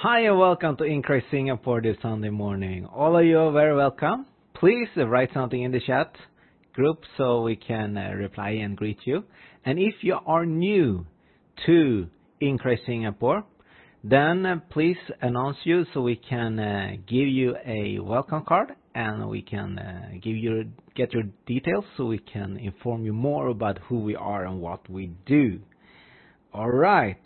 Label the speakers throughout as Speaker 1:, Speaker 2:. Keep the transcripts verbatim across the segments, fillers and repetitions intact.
Speaker 1: Hi and welcome to Increase Singapore this Sunday morning. All of you are very welcome. Please uh, write something in the chat group so we can uh, reply and greet you. And if you are new to Increase Singapore, then uh, please announce you so we can uh, give you a welcome card and we can uh, give you get your details so we can inform you more about who we are and what we do. All right.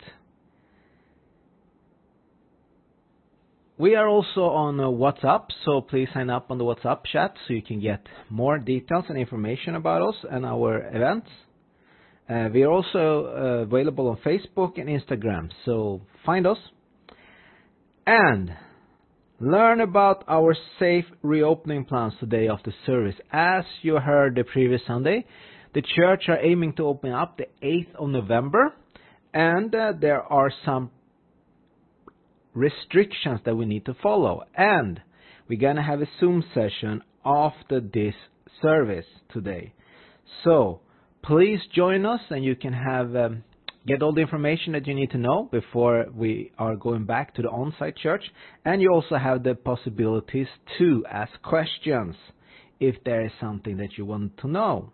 Speaker 1: We are also on uh, WhatsApp, so please sign up on the WhatsApp chat so you can get more details and information about us and our events. Uh, we are also uh, available on Facebook and Instagram, so find us. And learn about our safe reopening plans today after service. As you heard the previous Sunday, the church are aiming to open up the eighth of November, and uh, there are some restrictions that we need to follow, and we're gonna have a Zoom session after this service today. So please join us, and you can have um, get all the information that you need to know before we are going back to the on-site church. And you also have the possibilities to ask questions if there is something that you want to know.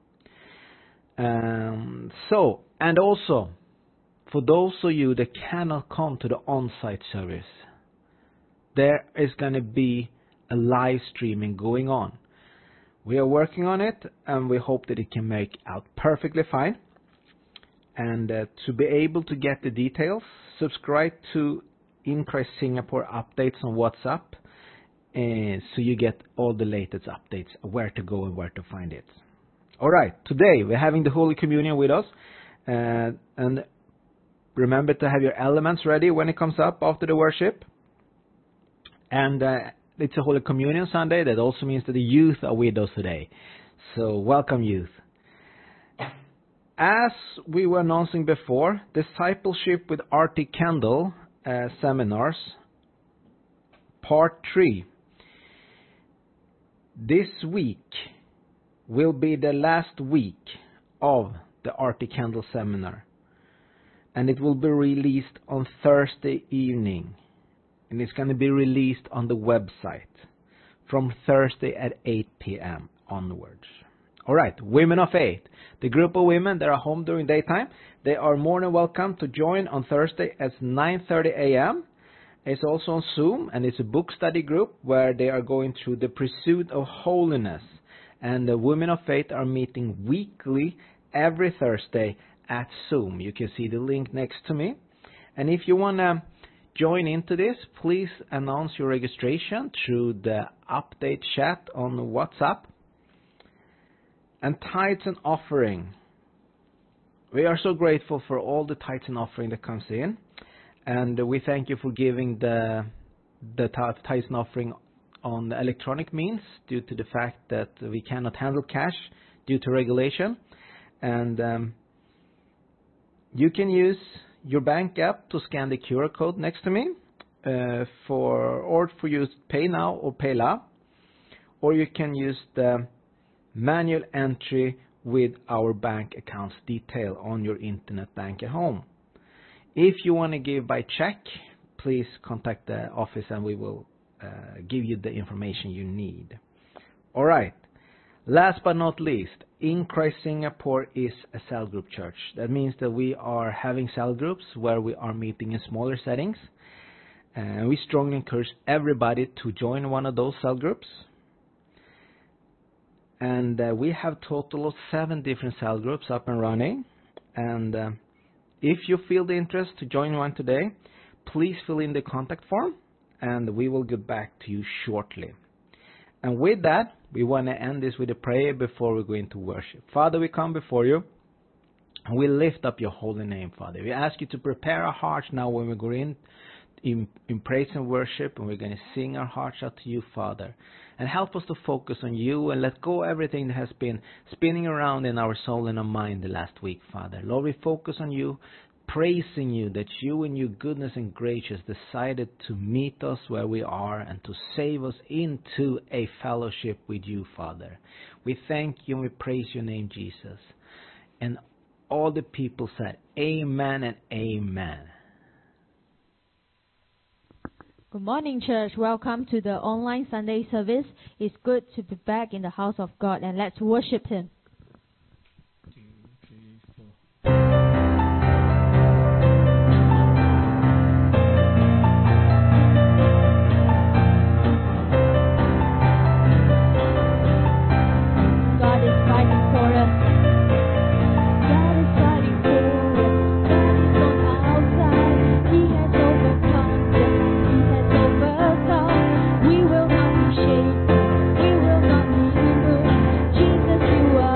Speaker 1: Um, so, and also, for those of you that cannot come to the on-site service, there is going to be a live streaming going on. We are working on it, and we hope that it can make out perfectly fine. And uh, to be able to get the details, subscribe to Increase Singapore updates on WhatsApp, uh, so you get all the latest updates, where to go and where to find it. All right, today we're having the Holy Communion with us, uh, and remember to have your elements ready when it comes up after the worship. And uh, it's a Holy Communion Sunday. That also means that the youth are with us today. So welcome, youth. As we were announcing before, Discipleship with Artie Kendall uh, seminars, part three. This week will be the last week of the Artie Kendall seminar. And it will be released on Thursday evening. And it's going to be released on the website from Thursday at eight p.m. onwards. All right, Women of Faith. The group of women that are home during daytime, they are more than welcome to join on Thursday at nine thirty a.m. It's also on Zoom, and it's a book study group where they are going through the pursuit of holiness. And the Women of Faith are meeting weekly every Thursday at Zoom. You can see the link next to me. And if you want to join into this, please announce your registration through the update chat on WhatsApp. And tithes and offering. We are so grateful for all the tithes and offering that comes in. And we thank you for giving the, the tithes and offering on the electronic means due to the fact that we cannot handle cash due to regulation. And um, you can use your bank app to scan the Q R code next to me uh, for or for use Pay Now or PayLah, or you can use the manual entry with our bank accounts detail on your internet bank at home. If you want to give by check, please contact the office and we will uh, give you the information you need. All right. Last but not least, Increase Singapore is a cell group church. That means that we are having cell groups where we are meeting in smaller settings. And we strongly encourage everybody to join one of those cell groups. And uh, we have a total of seven different cell groups up and running. And uh, if you feel the interest to join one today, please fill in the contact form and we will get back to you shortly. And with that, we want to end this with a prayer before we go into worship. Father, we come before you and we lift up your holy name, Father. We ask you to prepare our hearts now when we go in, in, in praise and worship, and we're going to sing our hearts out to you, Father. And help us to focus on you and let go of everything that has been spinning around in our soul and our mind the last week, Father. Lord, we focus on you, praising you that you in your goodness and grace decided to meet us where we are and to save us into a fellowship with you, Father. We thank you and we praise your name, Jesus. And all the people said, Amen and Amen.
Speaker 2: Good morning, church. Welcome to the online Sunday service. It's good to be back in the house of God, and let's worship Him.
Speaker 1: Two, three, four.
Speaker 2: God is fighting for us. God is fighting for us. God is on our side. He has overcome. Yes, He has overcome. We will not be shaken. We will not be moved. Jesus, you are.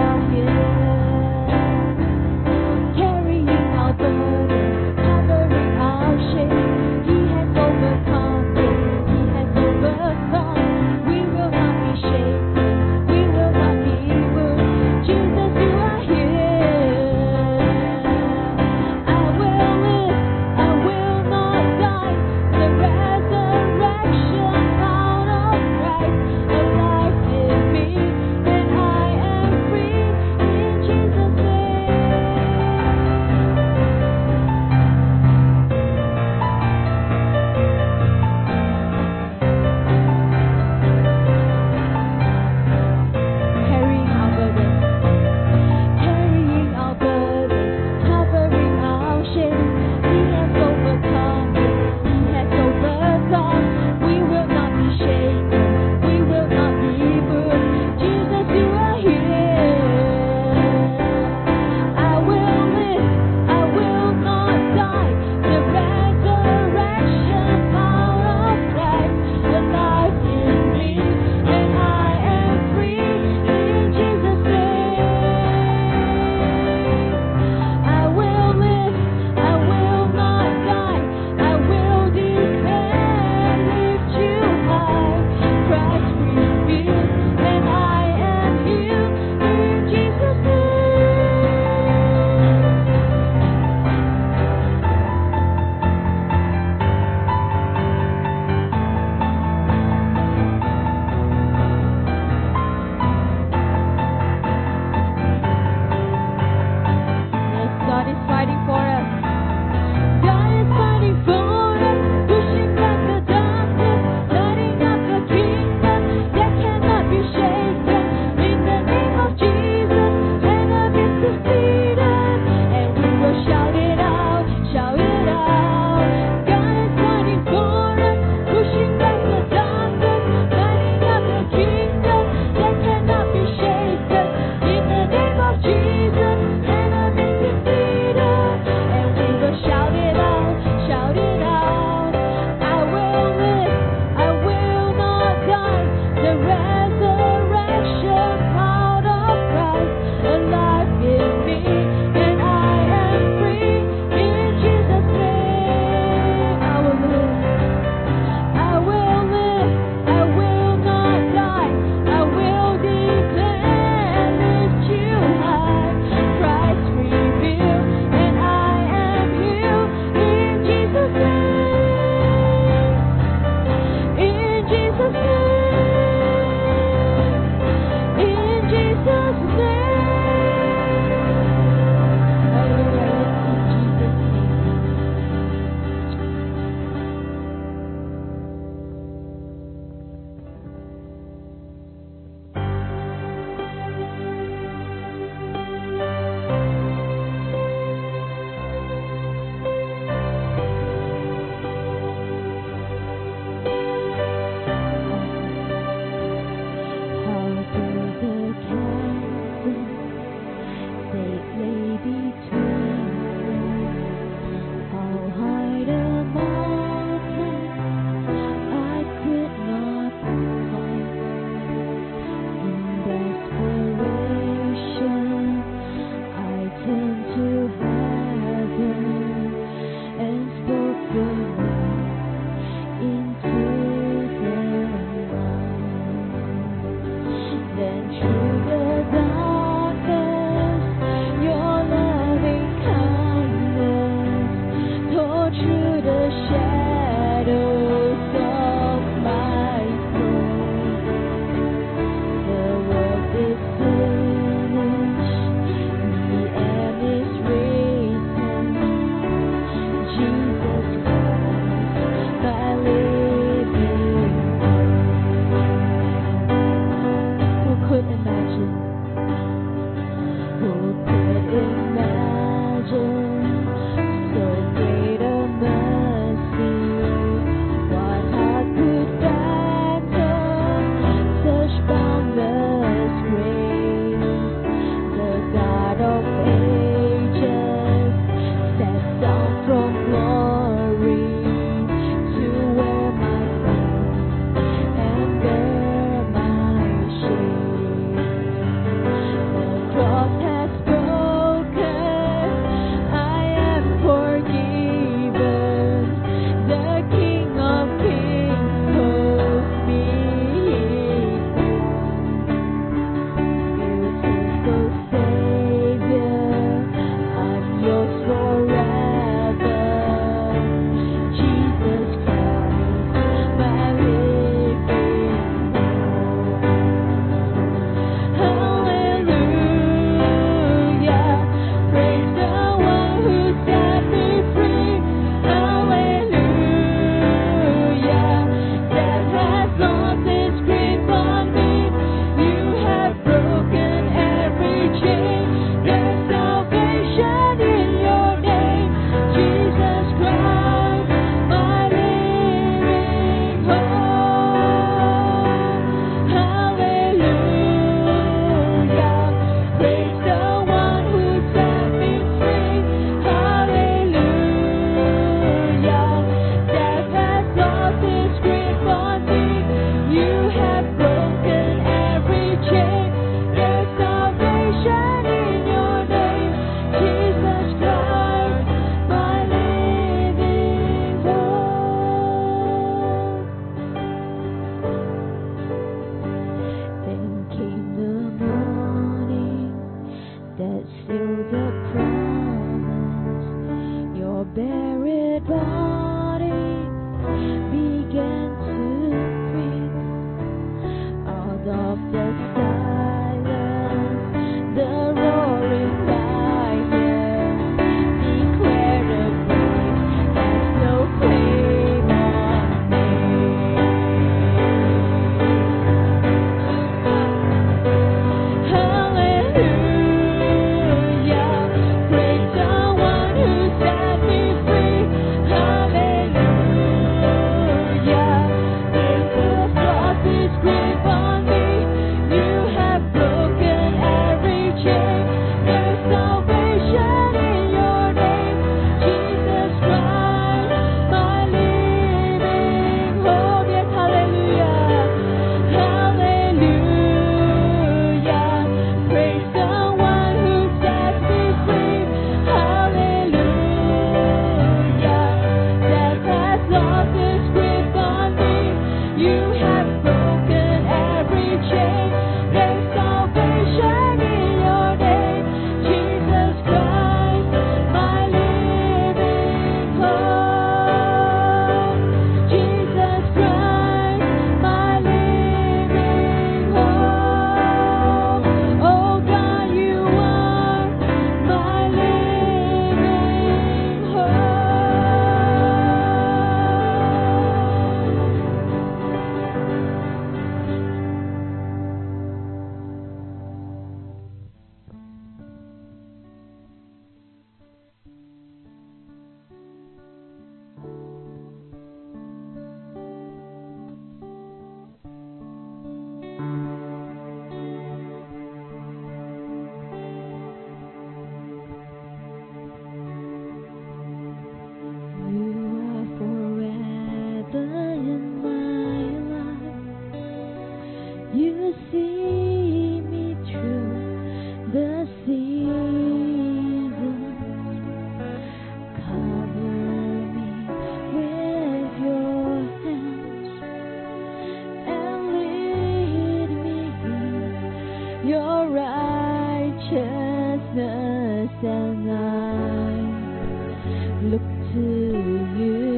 Speaker 2: and I look to you,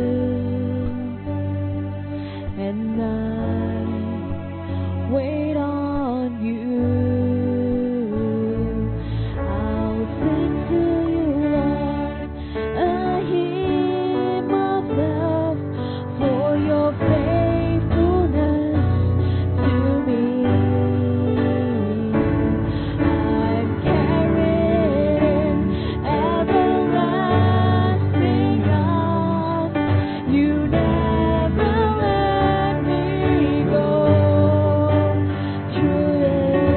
Speaker 2: and I wait on you. I'll sing to you, Lord, a hymn of love for your faithfulness to me. I'm carried in everlasting arms. You never let me go through it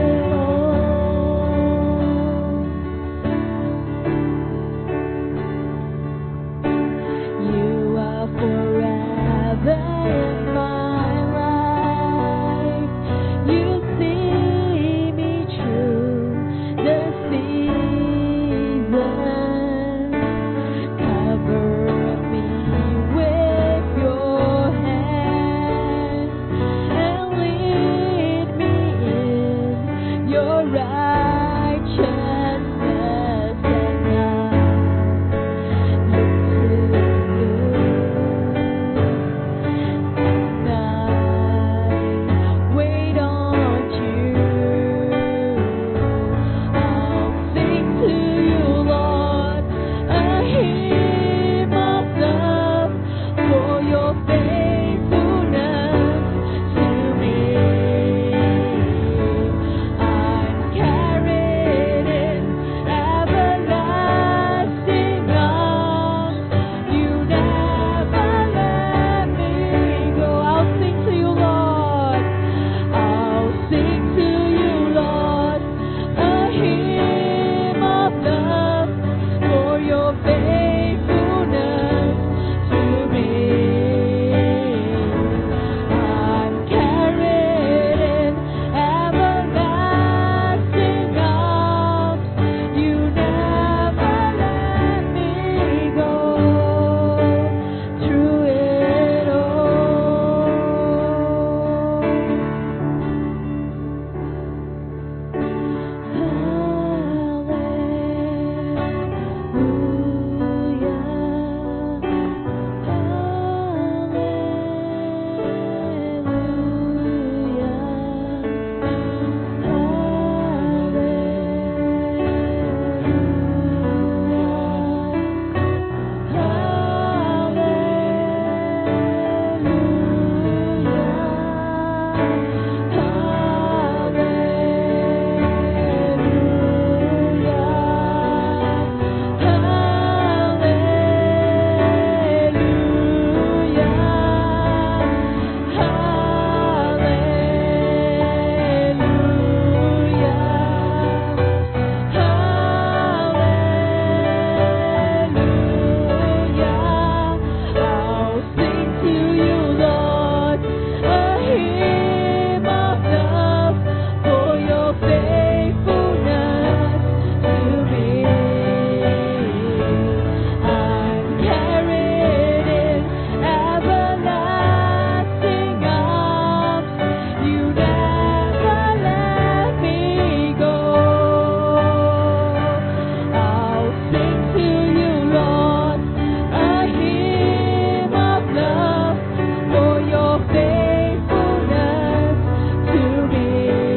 Speaker 2: all. You are forever in my life. You see me through the seasons. Cover me with your hand and lead me in your righteousness. And I look to you, and I wait on you. I'll sing to you, Lord, a hymn of love for your faithfulness to me. I'm carried in everlasting arms. You never let me go. I'll sing to you, Lord. I'll sing to you, Lord, a hymn of love for your faithfulness to me. I'm carried in everlasting arms. You never let me go through it all. I'll sing to you, Lord, a hymn of love for your faithfulness to me. I'm carried in everlasting arms. You never let me go. I'll sing to you, Lord, a hymn of love for your faithfulness to me.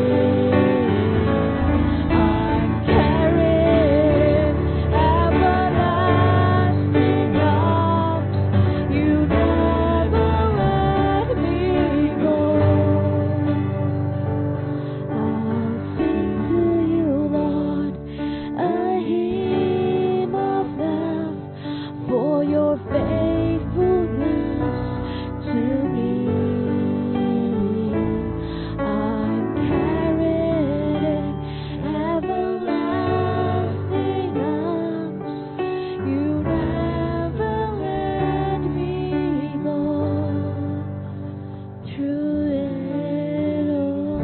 Speaker 2: I'm carried in everlasting arms. You never let me go. I'll sing to you, Lord, a hymn of love for your faithfulness to me. I'm carried in everlasting arms. You never let me go through it all.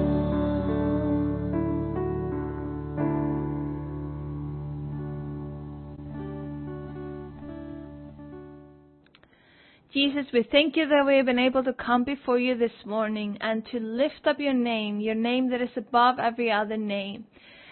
Speaker 3: Jesus, we thank you that we have been able to come before you this morning and to lift up your name, your name that is above every other name.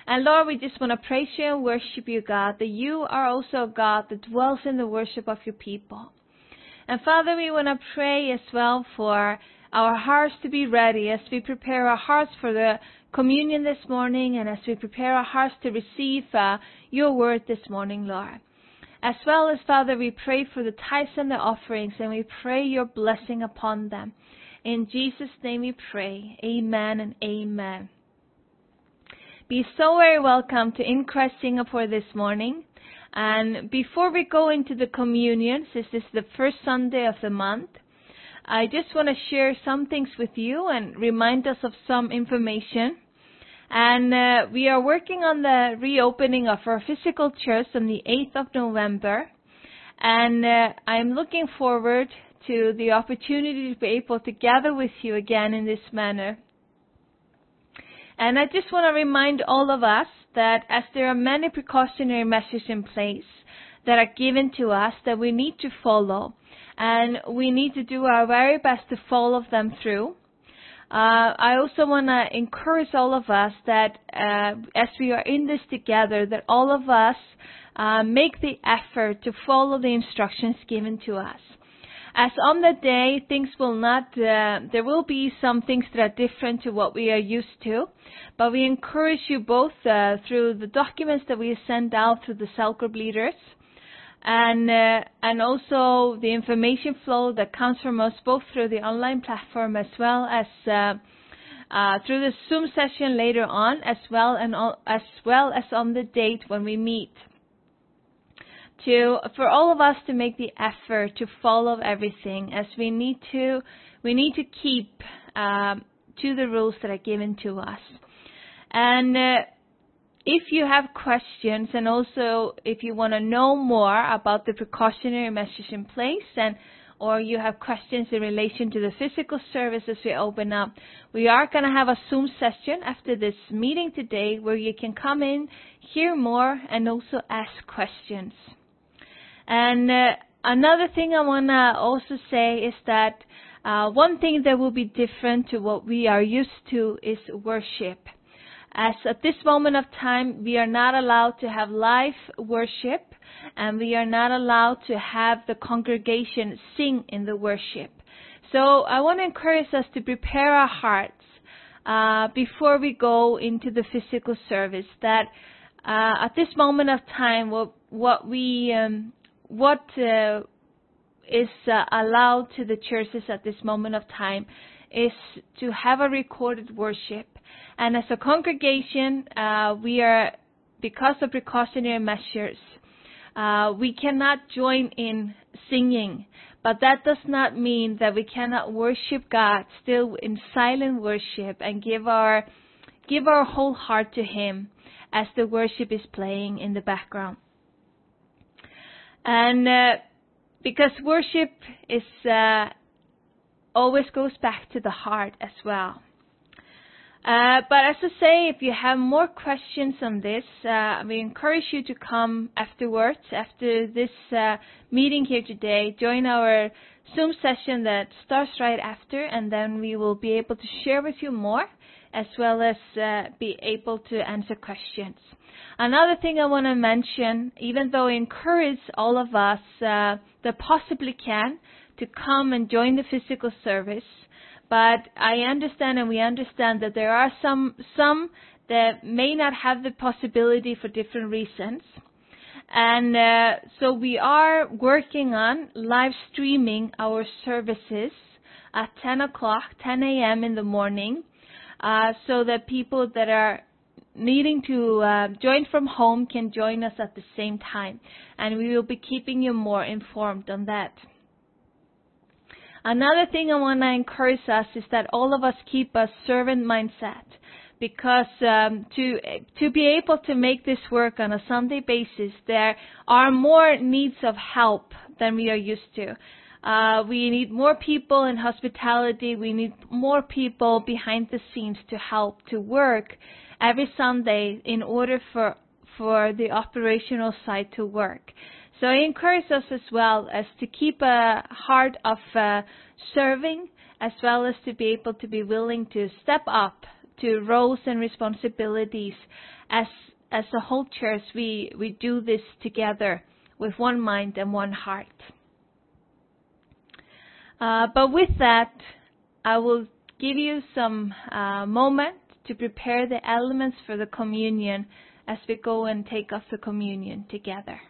Speaker 3: And Lord, we just want to praise you and worship you, God, that you are also a God that dwells in the worship of your people. And Father, we want to pray as well for our hearts to be ready as we prepare our hearts for the communion this morning and as we prepare our hearts to receive uh, your word this morning, Lord. As well as, Father, we pray for the tithes and the offerings, and we pray your blessing upon them. In Jesus' name we pray. Amen and amen. Be so very welcome to In Christ Singapore this morning. And before we go into the communion, since this is the first Sunday of the month, I just want to share some things with you and remind us of some information. And uh, we are working on the reopening of our physical church on the eighth of November. And uh, I'm looking forward to the opportunity to be able to gather with you again in this manner. And I just want to remind all of us that as there are many precautionary measures in place that are given to us that we need to follow, and we need to do our very best to follow them through. Uh, I also want to encourage all of us that uh, as we are in this together, that all of us uh, make the effort to follow the instructions given to us. As on the day, things will not, uh, there will be some things that are different to what we are used to, but we encourage you both uh, through the documents that we send out through the cell group leaders, and uh, and also the information flow that comes from us both through the online platform as well as uh, uh, through the Zoom session later on, as well and all, as well as on the date when we meet. To for all of us to make the effort to follow everything, as we need to we need to keep um, to the rules that are given to us. And uh, if you have questions, and also if you want to know more about the precautionary measures in place, and or you have questions in relation to the physical services we open up, we are going to have a Zoom session after this meeting today where you can come in, hear more, and also ask questions. And uh, another thing I want to also say is that uh, one thing that will be different to what we are used to is worship. As at this moment of time, we are not allowed to have live worship, and we are not allowed to have the congregation sing in the worship. So I want to encourage us to prepare our hearts uh, before we go into the physical service, that uh, at this moment of time, what, what we... Um, What uh, is uh, allowed to the churches at this moment of time is to have a recorded worship. And as a congregation, uh, we are, because of precautionary measures, uh, we cannot join in singing. But that does not mean that we cannot worship God still in silent worship and give our give our whole heart to Him as the worship is playing in the background. And uh, because worship is uh, always goes back to the heart as well. Uh, but as I say, if you have more questions on this, uh, we encourage you to come afterwards, after this uh, meeting here today, join our Zoom session that starts right after, and then we will be able to share with you more, as well as uh, be able to answer questions. Another thing I want to mention, even though I encourage all of us uh, that possibly can to come and join the physical service, but I understand and we understand that there are some some that may not have the possibility for different reasons. And uh, so we are working on live streaming our services at ten o'clock, ten a.m. in the morning, uh, so that people that are needing to uh, join from home can join us at the same time. And we will be keeping you more informed on that. Another thing I want to encourage us is that all of us keep a servant mindset, because um, to to be able to make this work on a Sunday basis, there are more needs of help than we are used to. Uh, we need more people in hospitality. We need more people behind the scenes to help to work every Sunday in order for for the operational side to work. So I encourage us as well as to keep a heart of uh, serving, as well as to be able to be willing to step up to roles and responsibilities as as a whole church, we, we do this together with one mind and one heart. Uh, but with that, I will give you some uh, moment to prepare the elements for the communion as we go and take off the communion together.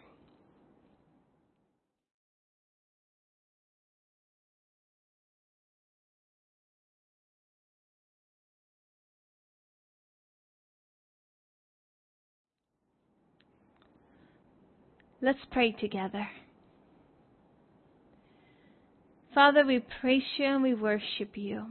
Speaker 3: Let's pray together. Father, we praise you and we worship you.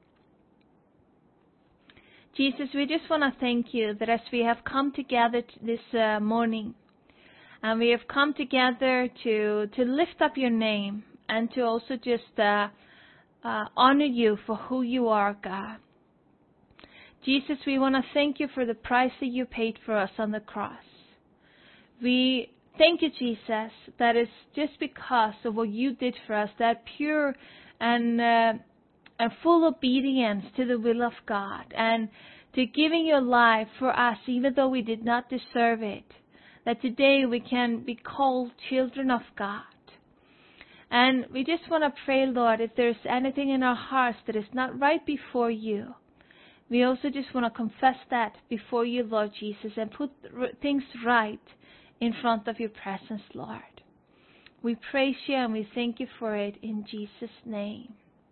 Speaker 3: Jesus, we just want to thank you that as we have come together this uh, morning, and we have come together to, to lift up your name and to also just uh, uh, honor you for who you are, God. Jesus, we want to thank you for the price that you paid for us on the cross. We thank you, Jesus, that is just because of what you did for us, that pure and uh, and full obedience to the will of God, and to giving your life for us, even though we did not deserve it, that today we can be called children of God. And we just want to pray, Lord, if there's anything in our hearts that is not right before you, we also just want to confess that before you, Lord Jesus, and put things right in front of your presence, Lord. We praise you and we thank you for it in Jesus' name.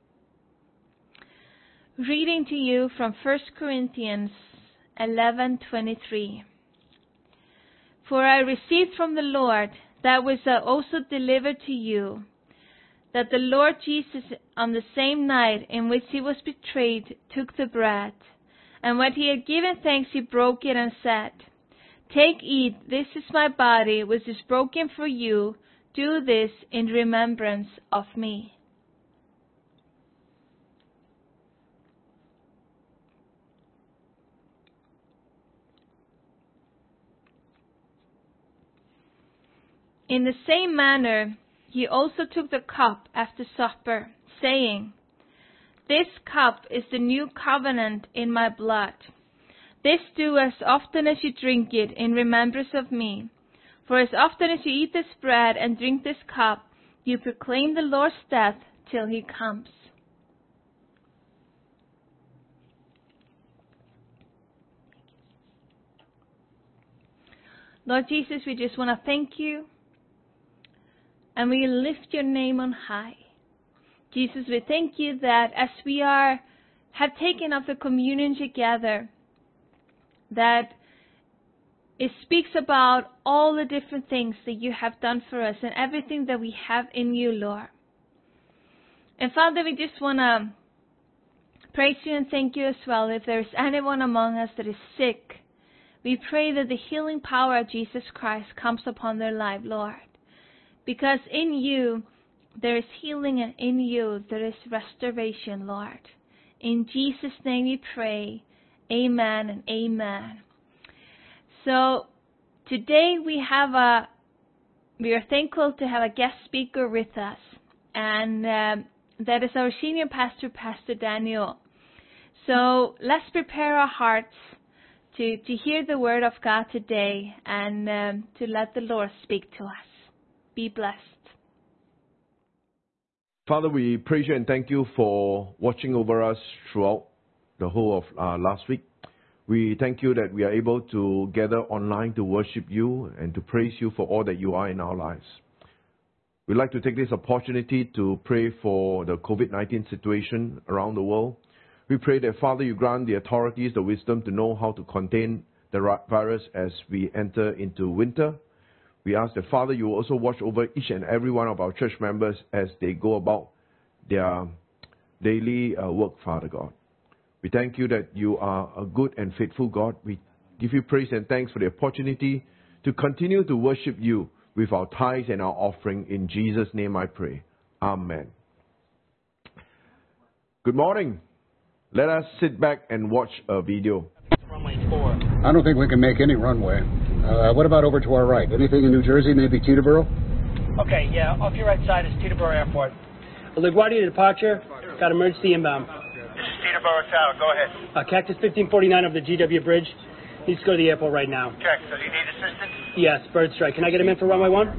Speaker 3: Reading to you from First Corinthians eleven twenty-three. For I received from the Lord that which I also delivered to you, that the Lord Jesus, on the same night in which he was betrayed, took the bread, and when he had given thanks, he broke it and said, Take, eat, this is my body, which is broken for you. Do this in remembrance of me. In the same manner, he also took the cup after supper, saying, This cup is the new covenant in my blood. This do as often as you drink it in remembrance of me. For as often as you eat this bread and drink this cup, you proclaim the Lord's death till he comes. Lord Jesus, we just want to thank you, and we lift your name on high. Jesus, we thank you that as we are have taken up the communion together, that it speaks about all the different things that you have done for us and everything that we have in you, Lord. And Father, we just want to praise you and thank you as well. If there is anyone among us that is sick, we pray that the healing power of Jesus Christ comes upon their life, Lord. Because in you, there is healing, and in you, there is restoration, Lord. In Jesus' name we pray. Amen and amen. So today we have a, we are thankful to have a guest speaker with us, and um, that is our senior pastor, Pastor Daniel. So let's prepare our hearts to, to hear the word of God today, and um, to let the Lord speak to us. Be blessed.
Speaker 4: Father, we praise you and thank you for watching over us throughout the whole of uh, last week. We thank you that we are able to gather online to worship you and to praise you for all that you are in our lives. We'd like to take this opportunity to pray for the COVID nineteen situation around the world. We pray that, Father, you grant the authorities the wisdom to know how to contain the virus as we enter into winter. We ask that, Father, you will also watch over each and every one of our church members as they go about their daily uh, work, Father God. We thank you that you are a good and faithful God. We give you praise and thanks for the opportunity to continue to worship you with our tithes and our offering. In Jesus' name I pray. Amen. Good morning. Let us sit back and watch a video.
Speaker 5: I don't think we can make any runway. Uh, what about over to our right? Anything in New Jersey, maybe Teterboro?
Speaker 6: Okay, yeah, off your right side is Teterboro Airport. LaGuardia departure, got emergency inbound.
Speaker 7: This is Teterboro Tower, go ahead.
Speaker 6: Uh, Cactus fifteen forty-nine over the G W Bridge. Needs to go to the airport right now.
Speaker 7: Check. So do you need assistance?
Speaker 6: Yes, bird strike. Can I get him in for runway one?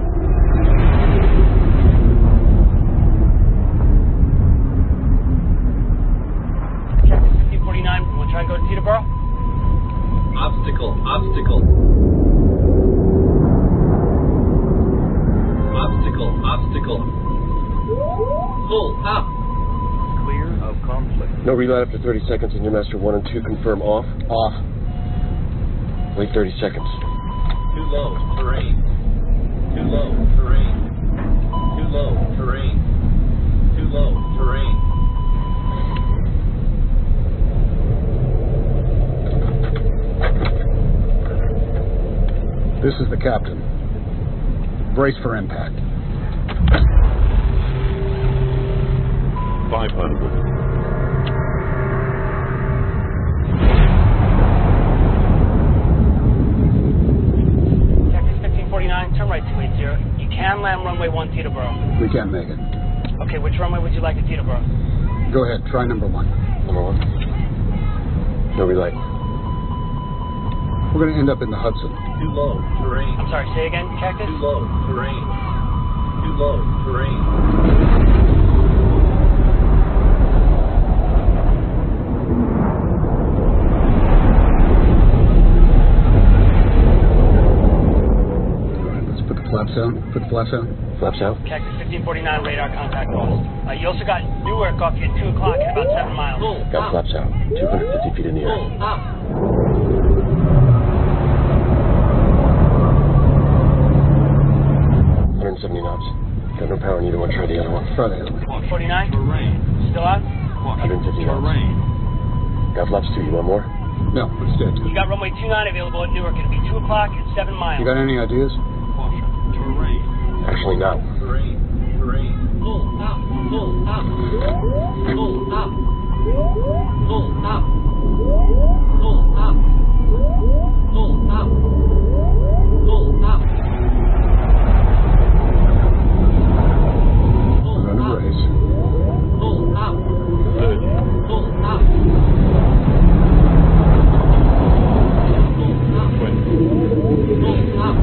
Speaker 6: Check. fifteen forty-nine. We'll try and go to Teterboro.
Speaker 8: Obstacle, obstacle. Obstacle, obstacle. Pull up.
Speaker 7: Clear of conflict.
Speaker 9: No relight after thirty seconds in your master one and two. Confirm off. Off. Wait thirty seconds.
Speaker 8: Too low, terrain. Too low, terrain. Too low, terrain. Too low, terrain.
Speaker 5: This is the captain. Brace for impact.
Speaker 9: five hundred.
Speaker 6: Cactus fifteen forty-nine, turn right two eighty. You can land runway one, Teterboro.
Speaker 5: We can't make it.
Speaker 6: Okay, which runway would you like at Teterboro?
Speaker 5: Go ahead, try number one.
Speaker 9: Number one. No relight.
Speaker 5: We're going to end up in the Hudson.
Speaker 8: Too low, terrain.
Speaker 6: I'm sorry, say again, Cactus?
Speaker 8: Too low, terrain. Too low, terrain.
Speaker 5: Flaps out. Put the flaps out.
Speaker 9: Flaps out.
Speaker 6: Cactus fifteen forty-nine, radar contact lost. Uh, you also got Newark off you at two o'clock in about seven miles.
Speaker 8: Pull
Speaker 9: Got
Speaker 8: up.
Speaker 9: flaps out. two hundred fifty feet in the air.
Speaker 8: Pull up.
Speaker 9: one hundred seventy knots. Got no power in either one. Try the other one.
Speaker 5: Try the other one.
Speaker 6: forty-nine?
Speaker 8: Terrain.
Speaker 6: Still out?
Speaker 9: one hundred fifty knots.
Speaker 8: Terrain.
Speaker 9: Got flaps too. You want more?
Speaker 5: No, it's dead.
Speaker 6: You got runway two nine available at Newark. It'll be two o'clock and seven miles.
Speaker 5: You got any ideas?
Speaker 8: Caution. Terrain.
Speaker 9: Actually, no.
Speaker 8: Terrain. Terrain. Pull up. Pull up. Pull up. Pull up. Pull up. Pull up. Pull up.
Speaker 5: We're going to brace.
Speaker 8: Pull up.
Speaker 9: thirty.
Speaker 8: Pull up.
Speaker 9: twenty.
Speaker 8: Pull up.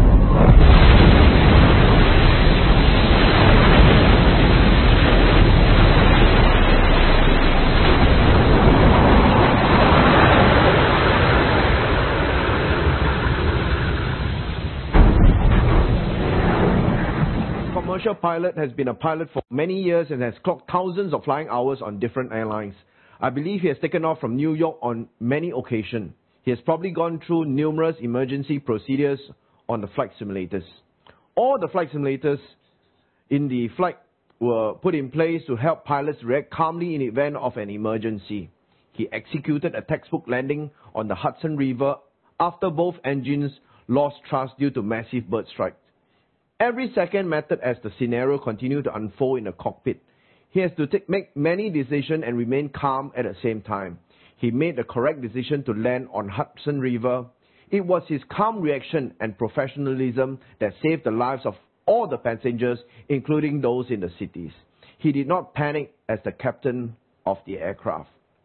Speaker 4: Commercial pilot has been a pilot for many years and has clocked thousands of flying hours on different airlines. I believe he has taken off from New York on many occasions. He has probably gone through numerous emergency procedures on the flight simulators. All the flight simulators in the flight were put in place to help pilots react calmly in the event of an emergency. He executed a textbook landing on the Hudson River after both engines lost thrust due to massive bird strike. Every second mattered as the scenario continued to unfold in the cockpit. He has to take, make many decisions and remain calm at the same time. He made the correct decision to land on Hudson River. It was his calm reaction and professionalism that saved the lives of all the passengers, including those in the cities. He did not panic as the captain of the aircraft.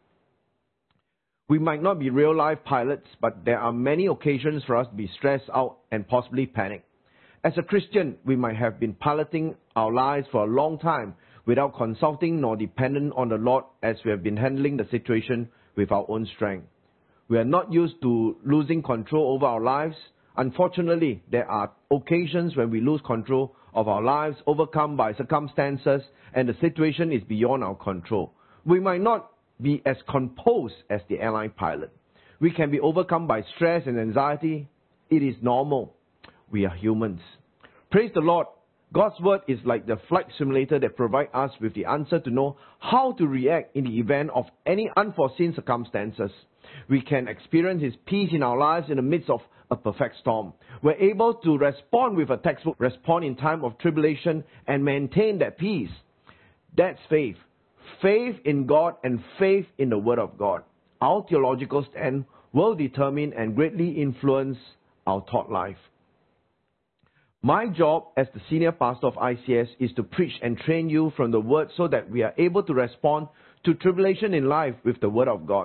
Speaker 4: We might not be real-life pilots, but there are many occasions for us to be stressed out and possibly panic. As a Christian, we might have been piloting our lives for a long time without consulting nor dependent on the Lord, as we have been handling the situation with our own strength. We are not used to losing control over our lives. Unfortunately, there are occasions when we lose control of our lives, overcome by circumstances, and the situation is beyond our control. We might not be as composed as the airline pilot. We can be overcome by stress and anxiety. It is normal. We are humans. Praise the Lord. God's word is like the flight simulator that provides us with the answer to know how to react in the event of any unforeseen circumstances. We can experience His peace in our lives in the midst of a perfect storm. We're able to respond with a textbook, respond in time of tribulation and maintain that peace. That's faith. Faith in God and faith in the Word of God. Our theological stand will determine and greatly influence our thought life. My job as the senior pastor of I C S is to preach and train you from the Word so that we are able to respond to tribulation in life with the Word of God.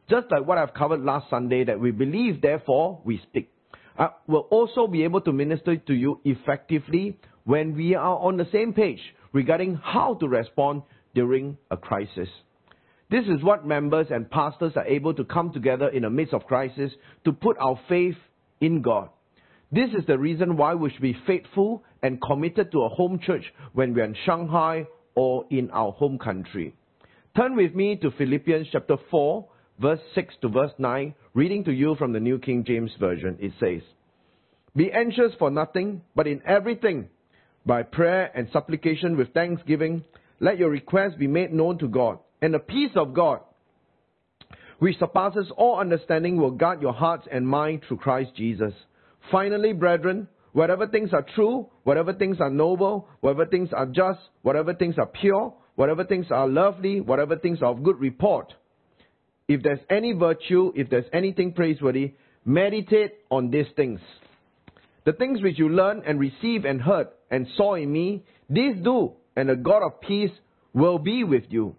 Speaker 4: just like what I've covered last Sunday, that we believe, therefore we speak. I will also be able to minister to you effectively when we are on the same page regarding how to respond during a crisis. This is what members and pastors are able to come together in the midst of crisis to put our faith in God. This is the reason why we should be faithful and committed to a home church when we are in Shanghai or in our home country. Turn with me to Philippians chapter four, verse six to verse nine, reading to you from the New King James Version. It says, "Be anxious for nothing, but in everything, by prayer and supplication with thanksgiving, let your requests be made known to God, and the peace of God, which surpasses all understanding, will guard your hearts and mind through Christ Jesus. Finally, brethren, whatever things are true, whatever things are noble, whatever things are just, whatever things are pure, whatever things are lovely, whatever things are of good report, if there's any virtue, if there's anything praiseworthy, meditate on these things. The things which you learned and received and heard and saw in me, these do, and the God of peace will be with you."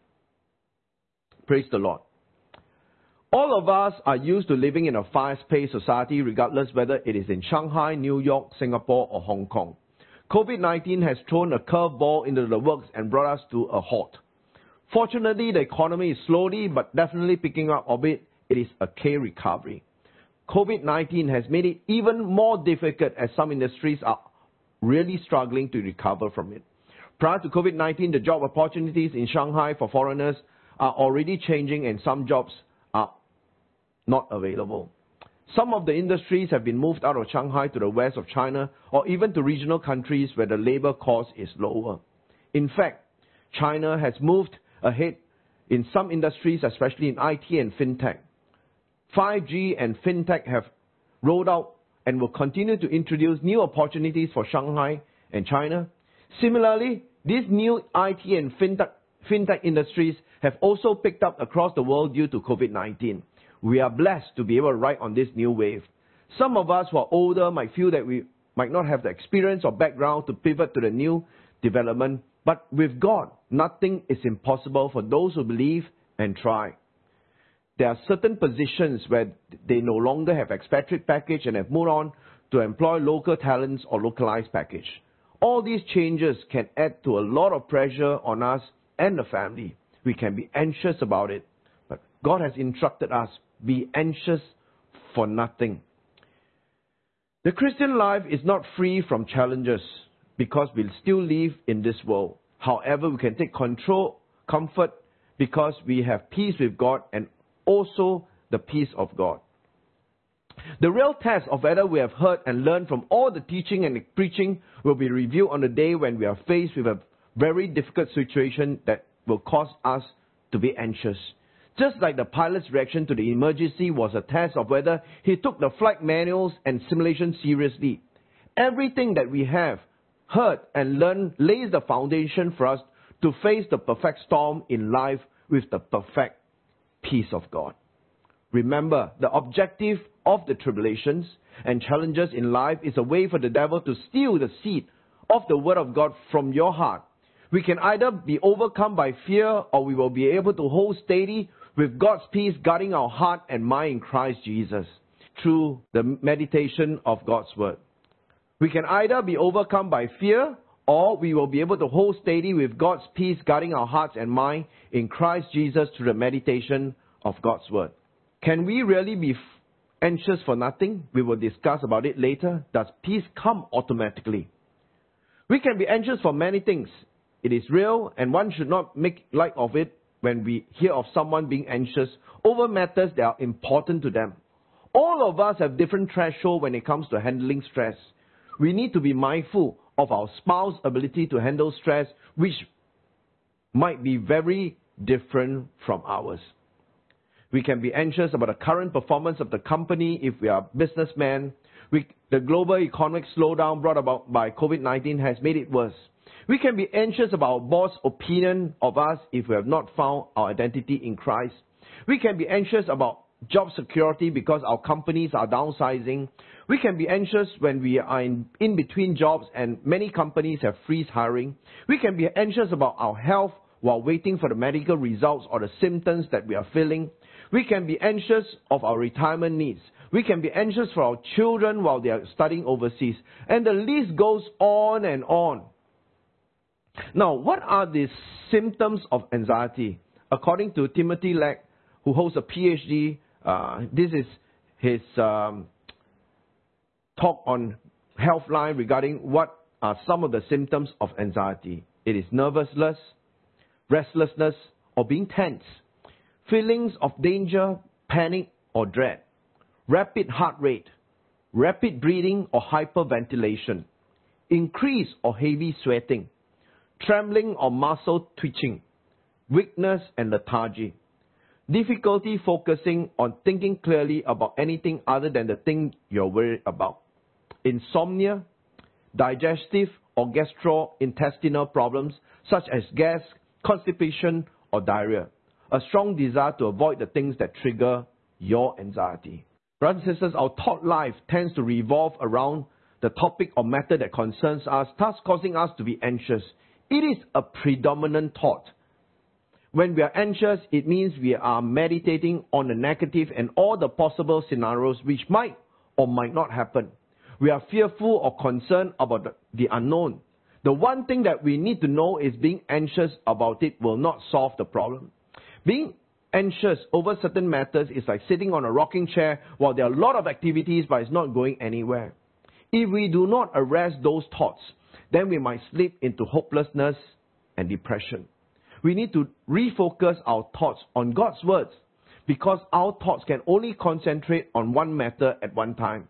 Speaker 4: Praise the Lord. All of us are used to living in a fast-paced society, regardless whether it is in Shanghai, New York, Singapore, or Hong Kong. COVID nineteen has thrown a curveball into the works and brought us to a halt. Fortunately, the economy is slowly but definitely picking up, albeit it is a K recovery. COVID nineteen has made it even more difficult as some industries are really struggling to recover from it. Prior to COVID nineteen, the job opportunities in Shanghai for foreigners are already changing and some jobs are not available. Some of the industries have been moved out of Shanghai to the west of China or even to regional countries where the labor cost is lower. In fact, China has moved ahead in some industries, especially in I T and fintech. five G and fintech have rolled out and will continue to introduce new opportunities for Shanghai and China. Similarly, these new I T and fintech, fintech industries have also picked up across the world due to COVID nineteen. We are blessed to be able to ride on this new wave. Some of us who are older might feel that we might not have the experience or background to pivot to the new development, but with God, nothing is impossible for those who believe and try. There are certain positions where they no longer have expatriate package and have moved on to employ local talents or localized package. All these changes can add to a lot of pressure on us and the family. We can be anxious about it, but God has instructed us, be anxious for nothing. The Christian life is not free from challenges because we'll still live in this world. However, we can take control, comfort because we have peace with God and also the peace of God. The real test of whether we have heard and learned from all the teaching and preaching will be revealed on the day when we are faced with a very difficult situation that will cause us to be anxious. Just like the pilot's reaction to the emergency was a test of whether he took the flight manuals and simulations seriously. Everything that we have heard and learned lays the foundation for us to face the perfect storm in life with the perfect peace of God. Remember, the objective of the tribulations and challenges in life is a way for the devil to steal the seed of the word of God from your heart. We can either be overcome by fear or we will be able to hold steady with God's peace guarding our heart and mind in Christ Jesus through the meditation of God's word. We can either be overcome by fear or we will be able to hold steady with God's peace guarding our hearts and mind in Christ Jesus through the meditation of God's word. Can we really be anxious for nothing? We will discuss about it later. Does peace come automatically? We can be anxious for many things. It is real and one should not make light of it when we hear of someone being anxious over matters that are important to them. All of us have different thresholds when it comes to handling stress. We need to be mindful of our spouse's ability to handle stress, which might be very different from ours. We can be anxious about the current performance of the company if we are businessmen. We, the global economic slowdown brought about by COVID nineteen has made it worse. We can be anxious about our boss' opinion of us if we have not found our identity in Christ. We can be anxious about job security because our companies are downsizing. We can be anxious when we are in, in between jobs and many companies have freeze hiring. We can be anxious about our health while waiting for the medical results or the symptoms that we are feeling. We can be anxious of our retirement needs. We can be anxious for our children while they are studying overseas. And the list goes on and on. Now, what are the symptoms of anxiety? According to Timothy Leck, who holds a P H D, uh, this is his um, talk on Healthline regarding what are some of the symptoms of anxiety. It is nervousness, restlessness, or being tense, feelings of danger, panic, or dread, rapid heart rate, rapid breathing or hyperventilation, increased or heavy sweating, trembling or muscle twitching, weakness and lethargy, difficulty focusing on thinking clearly about anything other than the thing you're worried about, insomnia, digestive or gastrointestinal problems such as gas, constipation, or diarrhea, a strong desire to avoid the things that trigger your anxiety. Brothers and sisters, our thought life tends to revolve around the topic or matter that concerns us, thus causing us to be anxious. It is a predominant thought. When we are anxious, it means we are meditating on the negative and all the possible scenarios which might or might not happen. We are fearful or concerned about the, the unknown. The one thing that we need to know is being anxious about it will not solve the problem. Being anxious over certain matters is like sitting on a rocking chair while there are a lot of activities but it's not going anywhere. If we do not arrest those thoughts, then we might slip into hopelessness and depression. We need to refocus our thoughts on God's words because our thoughts can only concentrate on one matter at one time.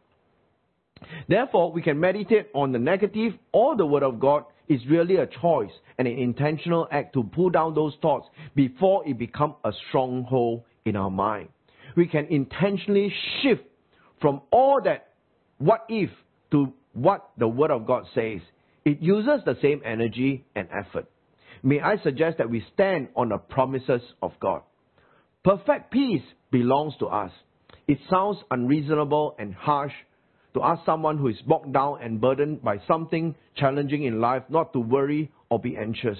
Speaker 4: Therefore, we can meditate on the negative or the Word of God. Is really a choice and an intentional act to pull down those thoughts before it becomes a stronghold in our mind. We can intentionally shift from all that what if to what the Word of God says. It uses the same energy and effort. May I suggest that we stand on the promises of God. Perfect peace belongs to us. It sounds unreasonable and harsh to ask someone who is bogged down and burdened by something challenging in life not to worry or be anxious.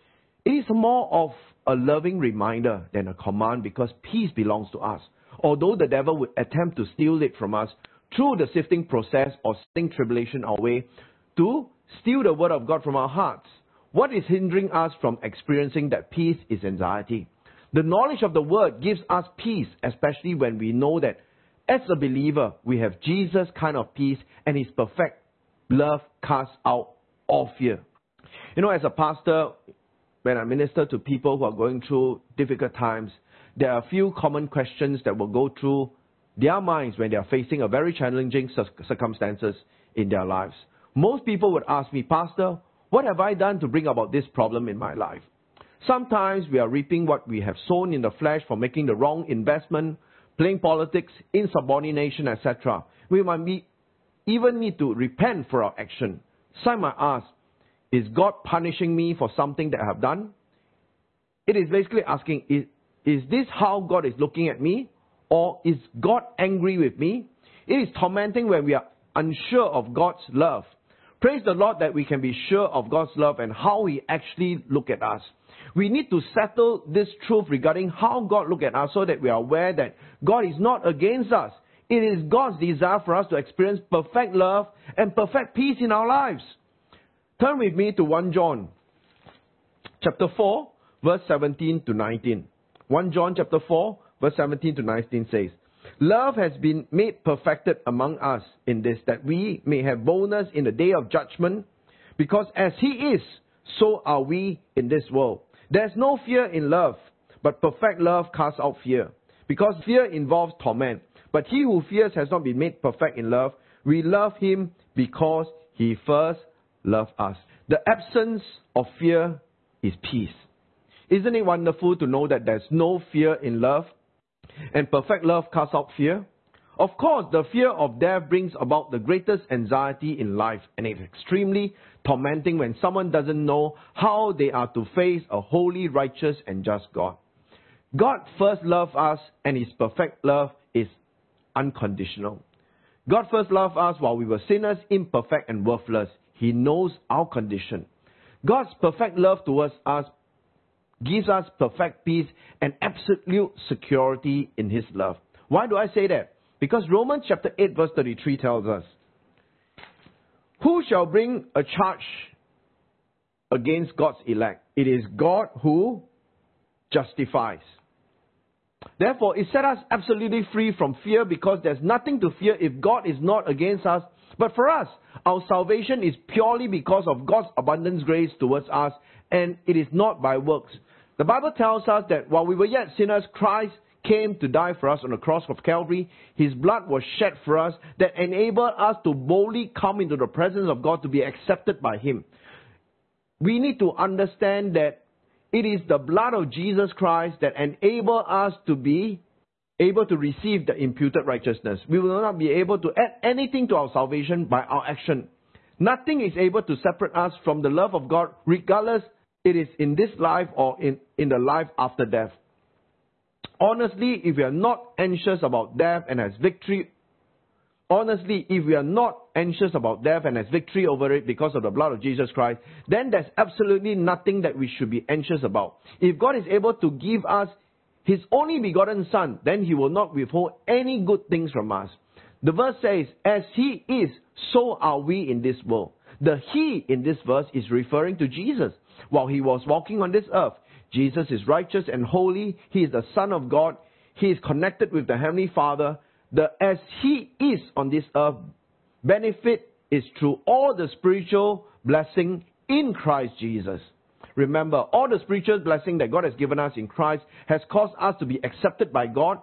Speaker 4: It is more of a loving reminder than a command because peace belongs to us. Although the devil would attempt to steal it from us through the sifting process or sending tribulation our way to steal the Word of God from our hearts. What is hindering us from experiencing that peace is anxiety. The knowledge of the Word gives us peace, especially when we know that as a believer, we have Jesus' kind of peace and His perfect love casts out all fear. You know, as a pastor, when I minister to people who are going through difficult times, there are a few common questions that will go through their minds when they are facing a very challenging circumstances in their lives. Most people would ask me, Pastor, what have I done to bring about this problem in my life? Sometimes we are reaping what we have sown in the flesh for making the wrong investment, playing politics, insubordination, et cetera. We might be, even need to repent for our action. Some might ask, is God punishing me for something that I have done? It is basically asking, is, is this how God is looking at me? Or is God angry with me? It is tormenting when we are unsure of God's love. Praise the Lord that we can be sure of God's love and how He actually looks at us. We need to settle this truth regarding how God looks at us so that we are aware that God is not against us. It is God's desire for us to experience perfect love and perfect peace in our lives. Turn with me to First John chapter four, verse seventeen to nineteen. First John chapter four, verse seventeen to nineteen says, Love has been made perfected among us in this, that we may have boldness in the day of judgment, because as He is, so are we in this world. There is no fear in love, but perfect love casts out fear, because fear involves torment. But he who fears has not been made perfect in love. We love him because he first loved us. The absence of fear is peace. Isn't it wonderful to know that there's no fear in love? And perfect love casts out fear. Of course, the fear of death brings about the greatest anxiety in life, and it's extremely tormenting when someone doesn't know how they are to face a holy, righteous, and just God. God first loved us, and His perfect love is unconditional. God first loved us while we were sinners, imperfect, and worthless. He knows our condition. God's perfect love towards us gives us perfect peace and absolute security in His love. Why do I say that? Because Romans chapter eight verse thirty-three tells us, who shall bring a charge against God's elect? It is God who justifies. Therefore, it set us absolutely free from fear, because there's nothing to fear if God is not against us. But for us, our salvation is purely because of God's abundant grace towards us, and it is not by works. The Bible tells us that while we were yet sinners, Christ came to die for us on the cross of Calvary. His blood was shed for us that enabled us to boldly come into the presence of God to be accepted by Him. We need to understand that it is the blood of Jesus Christ that enables us to be able to receive the imputed righteousness. We will not be able to add anything to our salvation by our action. Nothing is able to separate us from the love of God, regardless it is in this life or in, in the life after death. Honestly, if we are not anxious about death and has victory, honestly, if we are not anxious about death and has victory over it because of the blood of Jesus Christ, then there's absolutely nothing that we should be anxious about. If God is able to give us His only begotten Son, then He will not withhold any good things from us. The verse says, as He is, so are we in this world. The He in this verse is referring to Jesus. While He was walking on this earth, Jesus is righteous and holy. He is the Son of God. He is connected with the Heavenly Father. The as He is on this earth, benefit is through all the spiritual blessing in Christ Jesus. Remember, all the spiritual blessing that God has given us in Christ has caused us to be accepted by God.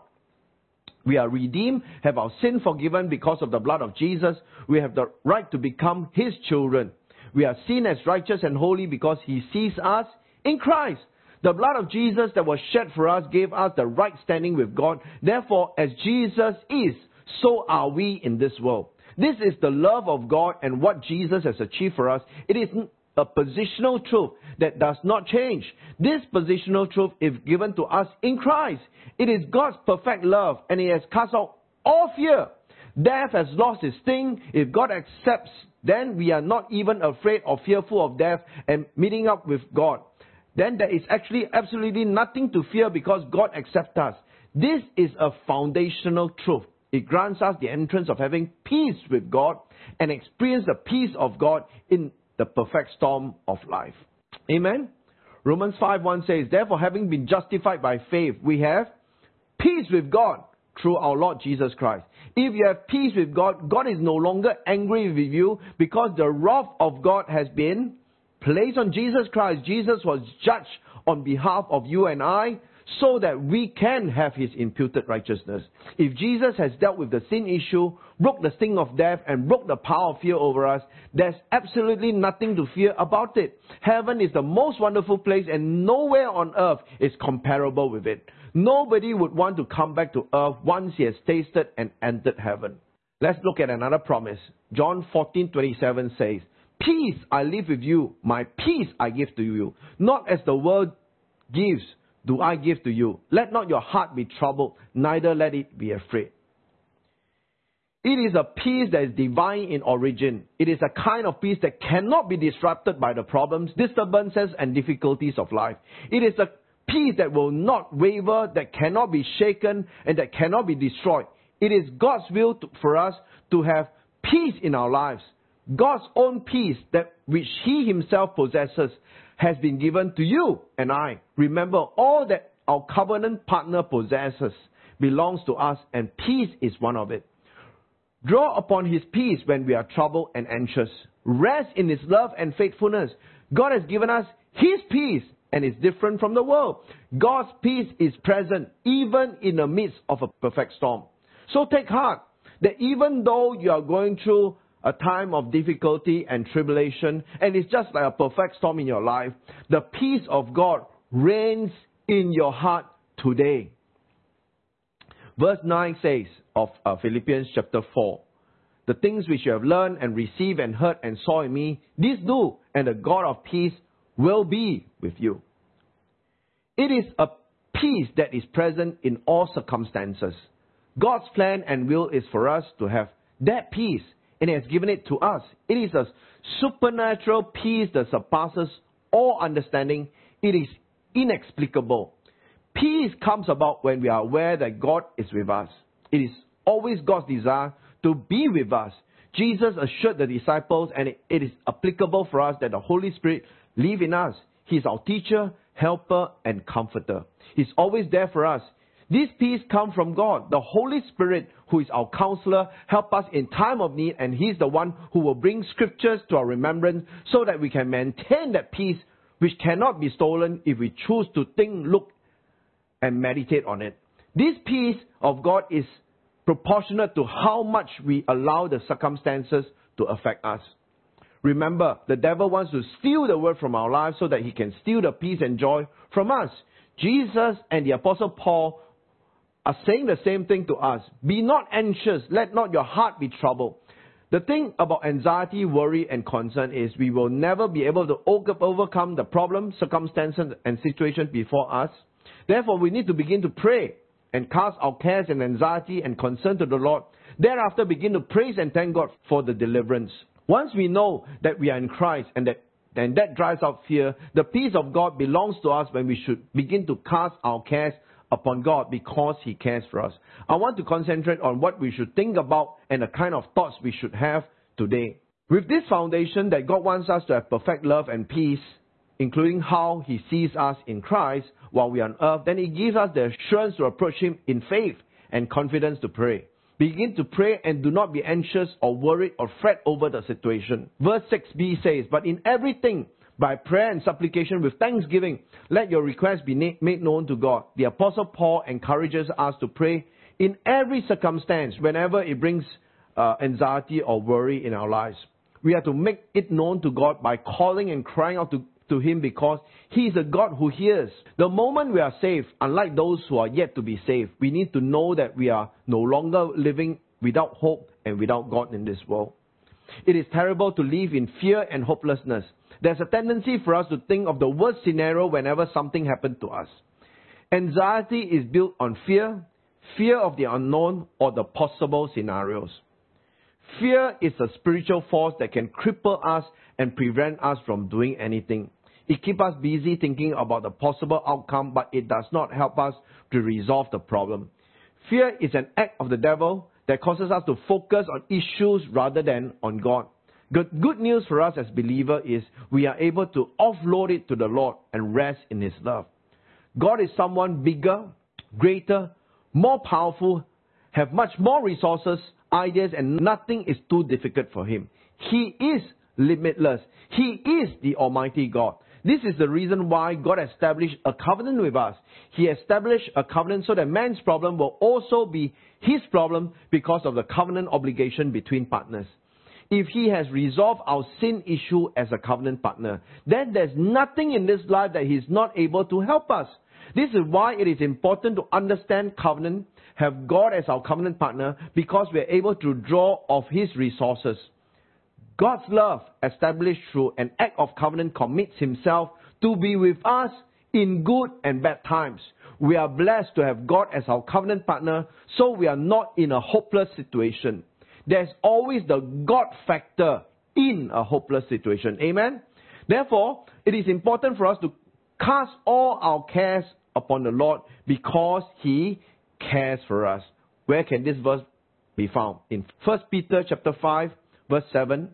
Speaker 4: We are redeemed, have our sin forgiven because of the blood of Jesus. We have the right to become His children. We are seen as righteous and holy because He sees us in Christ. The blood of Jesus that was shed for us gave us the right standing with God. Therefore, as Jesus is, so are we in this world. This is the love of God and what Jesus has achieved for us. It is a positional truth that does not change. This positional truth is given to us in Christ. It is God's perfect love, and He has cast out all fear. Death has lost its sting. If God accepts, then we are not even afraid or fearful of death and meeting up with God. Then there is actually absolutely nothing to fear because God accepts us. This is a foundational truth. It grants us the entrance of having peace with God and experience the peace of God in the perfect storm of life. Amen? Romans five one says, therefore, having been justified by faith, we have peace with God through our Lord Jesus Christ. If you have peace with God, God is no longer angry with you because the wrath of God has been placed on Jesus Christ. Jesus was judged on behalf of you and I so that we can have His imputed righteousness. If Jesus has dealt with the sin issue, broke the sting of death, and broke the power of fear over us, there's absolutely nothing to fear about it. Heaven is the most wonderful place, and nowhere on earth is comparable with it. Nobody would want to come back to earth once he has tasted and entered heaven. Let's look at another promise. John fourteen twenty-seven says, peace I leave with you, my peace I give to you. Not as the world gives, do I give to you. Let not your heart be troubled, neither let it be afraid. It is a peace that is divine in origin. It is a kind of peace that cannot be disrupted by the problems, disturbances, and difficulties of life. It is a peace that will not waver, that cannot be shaken, and that cannot be destroyed. It is God's will to, for us to have peace in our lives. God's own peace, that which He Himself possesses, has been given to you and I. Remember, all that our covenant partner possesses belongs to us, and peace is one of it. Draw upon His peace when we are troubled and anxious. Rest in His love and faithfulness. God has given us His peace, and it's different from the world. God's peace is present even in the midst of a perfect storm. So take heart that even though you are going through a time of difficulty and tribulation, and it's just like a perfect storm in your life, the peace of God reigns in your heart today. Verse nine says of uh, Philippians chapter four, the things which you have learned and received and heard and saw in me, these do, and the God of peace will be with you. It is a peace that is present in all circumstances. God's plan and will is for us to have that peace, and He has given it to us. It is a supernatural peace that surpasses all understanding. It is inexplicable. Peace comes about when we are aware that God is with us. It is always God's desire to be with us. Jesus assured the disciples, and it, it is applicable for us, that the Holy Spirit lives in us. He is our teacher, helper, and comforter. He's always there for us. This peace comes from God. The Holy Spirit, who is our counselor, helps us in time of need, and He's the one who will bring scriptures to our remembrance so that we can maintain that peace which cannot be stolen if we choose to think, look, and meditate on it. This peace of God is proportionate to how much we allow the circumstances to affect us. Remember, the devil wants to steal the word from our lives so that he can steal the peace and joy from us. Jesus and the Apostle Paul are saying the same thing to us. Be not anxious, let not your heart be troubled. The thing about anxiety, worry, and concern is we will never be able to overcome the problem, circumstances, and situations before us. Therefore, we need to begin to pray and cast our cares and anxiety and concern to the Lord. Thereafter, begin to praise and thank God for the deliverance. Once we know that we are in Christ and that and that drives out fear, the peace of God belongs to us when we should begin to cast our cares upon God because He cares for us. I want to concentrate on what we should think about and the kind of thoughts we should have today. With this foundation that God wants us to have perfect love and peace, including how He sees us in Christ while we are on earth, then it gives us the assurance to approach Him in faith and confidence to pray. Begin to pray and do not be anxious or worried or fret over the situation. Verse six b says, but in everything, by prayer and supplication with thanksgiving, let your requests be na- made known to God. The Apostle Paul encourages us to pray in every circumstance whenever it brings uh, anxiety or worry in our lives. We are to make it known to God by calling and crying out to, to Him because He is a God who hears. The moment we are saved, unlike those who are yet to be saved, we need to know that we are no longer living without hope and without God in this world. It is terrible to live in fear and hopelessness. There's a tendency for us to think of the worst scenario whenever something happens to us. Anxiety is built on fear, fear of the unknown, or the possible scenarios. Fear is a spiritual force that can cripple us and prevent us from doing anything. It keeps us busy thinking about the possible outcome, but it does not help us to resolve the problem. Fear is an act of the devil that causes us to focus on issues rather than on God. Good, good news for us as believers is we are able to offload it to the Lord and rest in His love. God is someone bigger, greater, more powerful, have much more resources, ideas, and nothing is too difficult for Him. He is limitless. He is the Almighty God. This is the reason why God established a covenant with us. He established a covenant so that man's problem will also be his problem because of the covenant obligation between partners. If He has resolved our sin issue as a covenant partner, then there's nothing in this life that He's not able to help us. This is why it is important to understand covenant, have God as our covenant partner, because we're able to draw of His resources. God's love, established through an act of covenant, commits Himself to be with us in good and bad times. We are blessed to have God as our covenant partner, so we are not in a hopeless situation. There's always the God factor in a hopeless situation. Amen? Therefore, it is important for us to cast all our cares upon the Lord because He cares for us. Where can this verse be found? In First Peter chapter five, verse seven.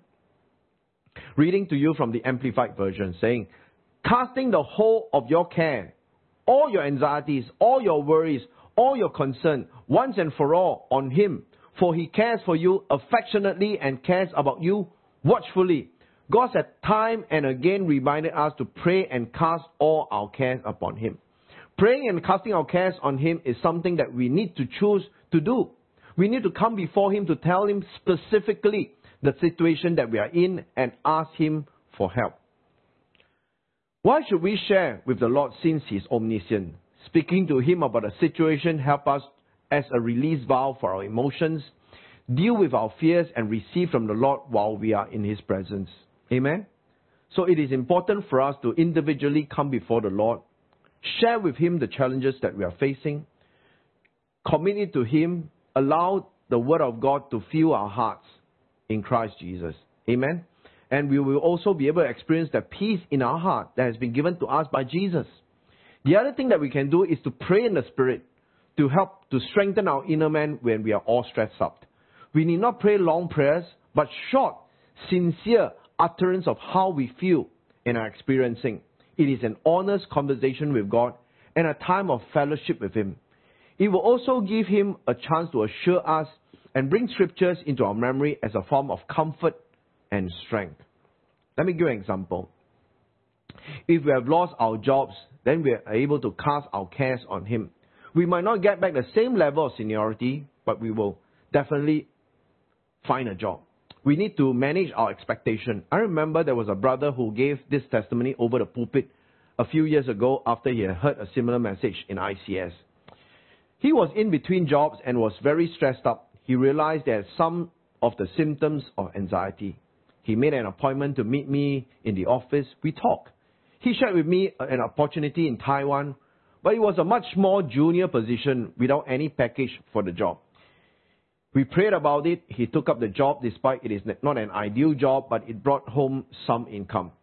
Speaker 4: Reading to you from the Amplified Version, saying, casting the whole of your care, all your anxieties, all your worries, all your concern, once and for all on Him, for He cares for you affectionately and cares about you watchfully. God has time and again reminded us to pray and cast all our cares upon Him. Praying and casting our cares on Him is something that we need to choose to do. We need to come before Him to tell Him specifically the situation that we are in and ask Him for help. Why should we share with the Lord since He is omniscient? Speaking to Him about a situation helps us as a release valve for our emotions, deal with our fears, and receive from the Lord while we are in His presence. Amen? So it is important for us to individually come before the Lord, share with Him the challenges that we are facing, commit it to Him, allow the Word of God to fill our hearts in Christ Jesus. Amen? And we will also be able to experience the peace in our heart that has been given to us by Jesus. The other thing that we can do is to pray in the Spirit to help to strengthen our inner man when we are all stressed out. We need not pray long prayers, but short, sincere utterance of how we feel and are experiencing. It is an honest conversation with God and a time of fellowship with Him. It will also give Him a chance to assure us and bring scriptures into our memory as a form of comfort and strength. Let me give you an example. If we have lost our jobs, then we are able to cast our cares on Him. We might not get back the same level of seniority, but we will definitely find a job. We need to manage our expectation. I remember there was a brother who gave this testimony over the pulpit a few years ago after he had heard a similar message in I C S. He was in between jobs and was very stressed up. He realized that some of the symptoms of anxiety. He made an appointment to meet me in the office. We talked. He shared with me an opportunity in Taiwan, but it was a much more junior position without any package for the job. We prayed about it. He took up the job despite it is not an ideal job, but it brought home some income.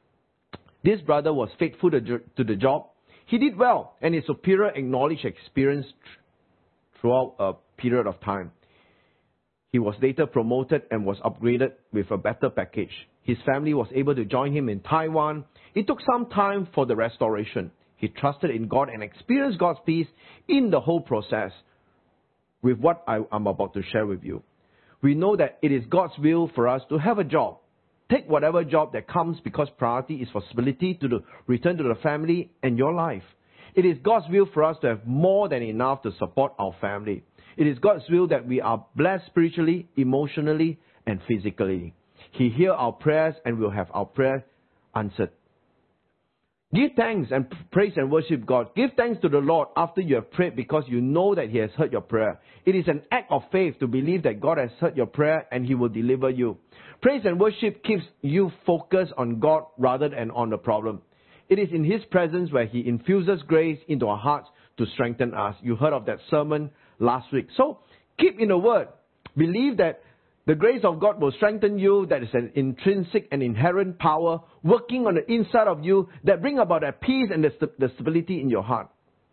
Speaker 4: This brother was faithful to the job. He did well, and his superior acknowledged experience throughout a period of time. He was later promoted and was upgraded with a better package. His family was able to join him in Taiwan. It took some time for the restoration. He trusted in God and experienced God's peace in the whole process. With what I am about to share with you, we know that it is God's will for us to have a job. Take whatever job that comes because priority is for stability to the, return to the family and your life. It is God's will for us to have more than enough to support our family. It is God's will that we are blessed spiritually, emotionally, and physically. He hears our prayers and will have our prayer answered. Give thanks and praise and worship God. Give thanks to the Lord after you have prayed because you know that He has heard your prayer. It is an act of faith to believe that God has heard your prayer and He will deliver you. Praise and worship keeps you focused on God rather than on the problem. It is in His presence where He infuses grace into our hearts to strengthen us. You heard of that sermon last week. So keep in the Word. Believe that the grace of God will strengthen you. That is an intrinsic and inherent power working on the inside of you that bring about that peace and the, st- the stability in your heart.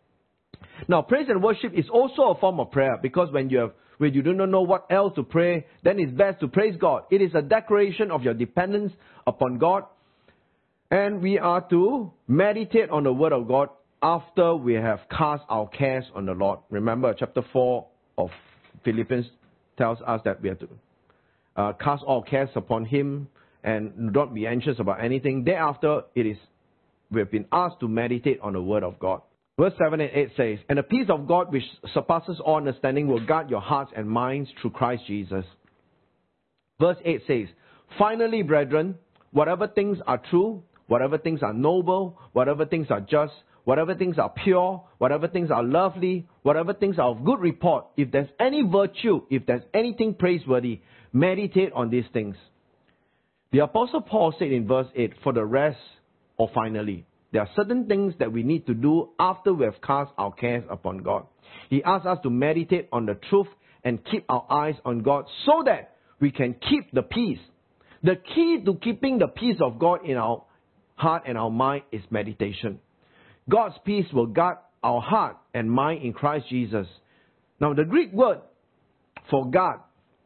Speaker 4: Now, praise and worship is also a form of prayer because when you have when you do not know what else to pray, then it's best to praise God. It is a declaration of your dependence upon God. And we are to meditate on the Word of God after we have cast our cares on the Lord. Remember, chapter four of Philippians tells us that we have to Uh, cast all cares upon Him and don't be anxious about anything. Thereafter, it is we have been asked to meditate on the Word of God. Verse seven and eight says, "And the peace of God which surpasses all understanding will guard your hearts and minds through Christ Jesus." Verse eight says, "Finally, brethren, whatever things are true, whatever things are noble, whatever things are just, whatever things are pure, whatever things are lovely, whatever things are of good report, if there's any virtue, if there's anything praiseworthy, meditate on these things." The Apostle Paul said in verse eight, "For the rest," or finally, there are certain things that we need to do after we have cast our cares upon God. He asks us to meditate on the truth and keep our eyes on God so that we can keep the peace. The key to keeping the peace of God in our heart and our mind is meditation. God's peace will guard our heart and mind in Christ Jesus. Now, the Greek word for guard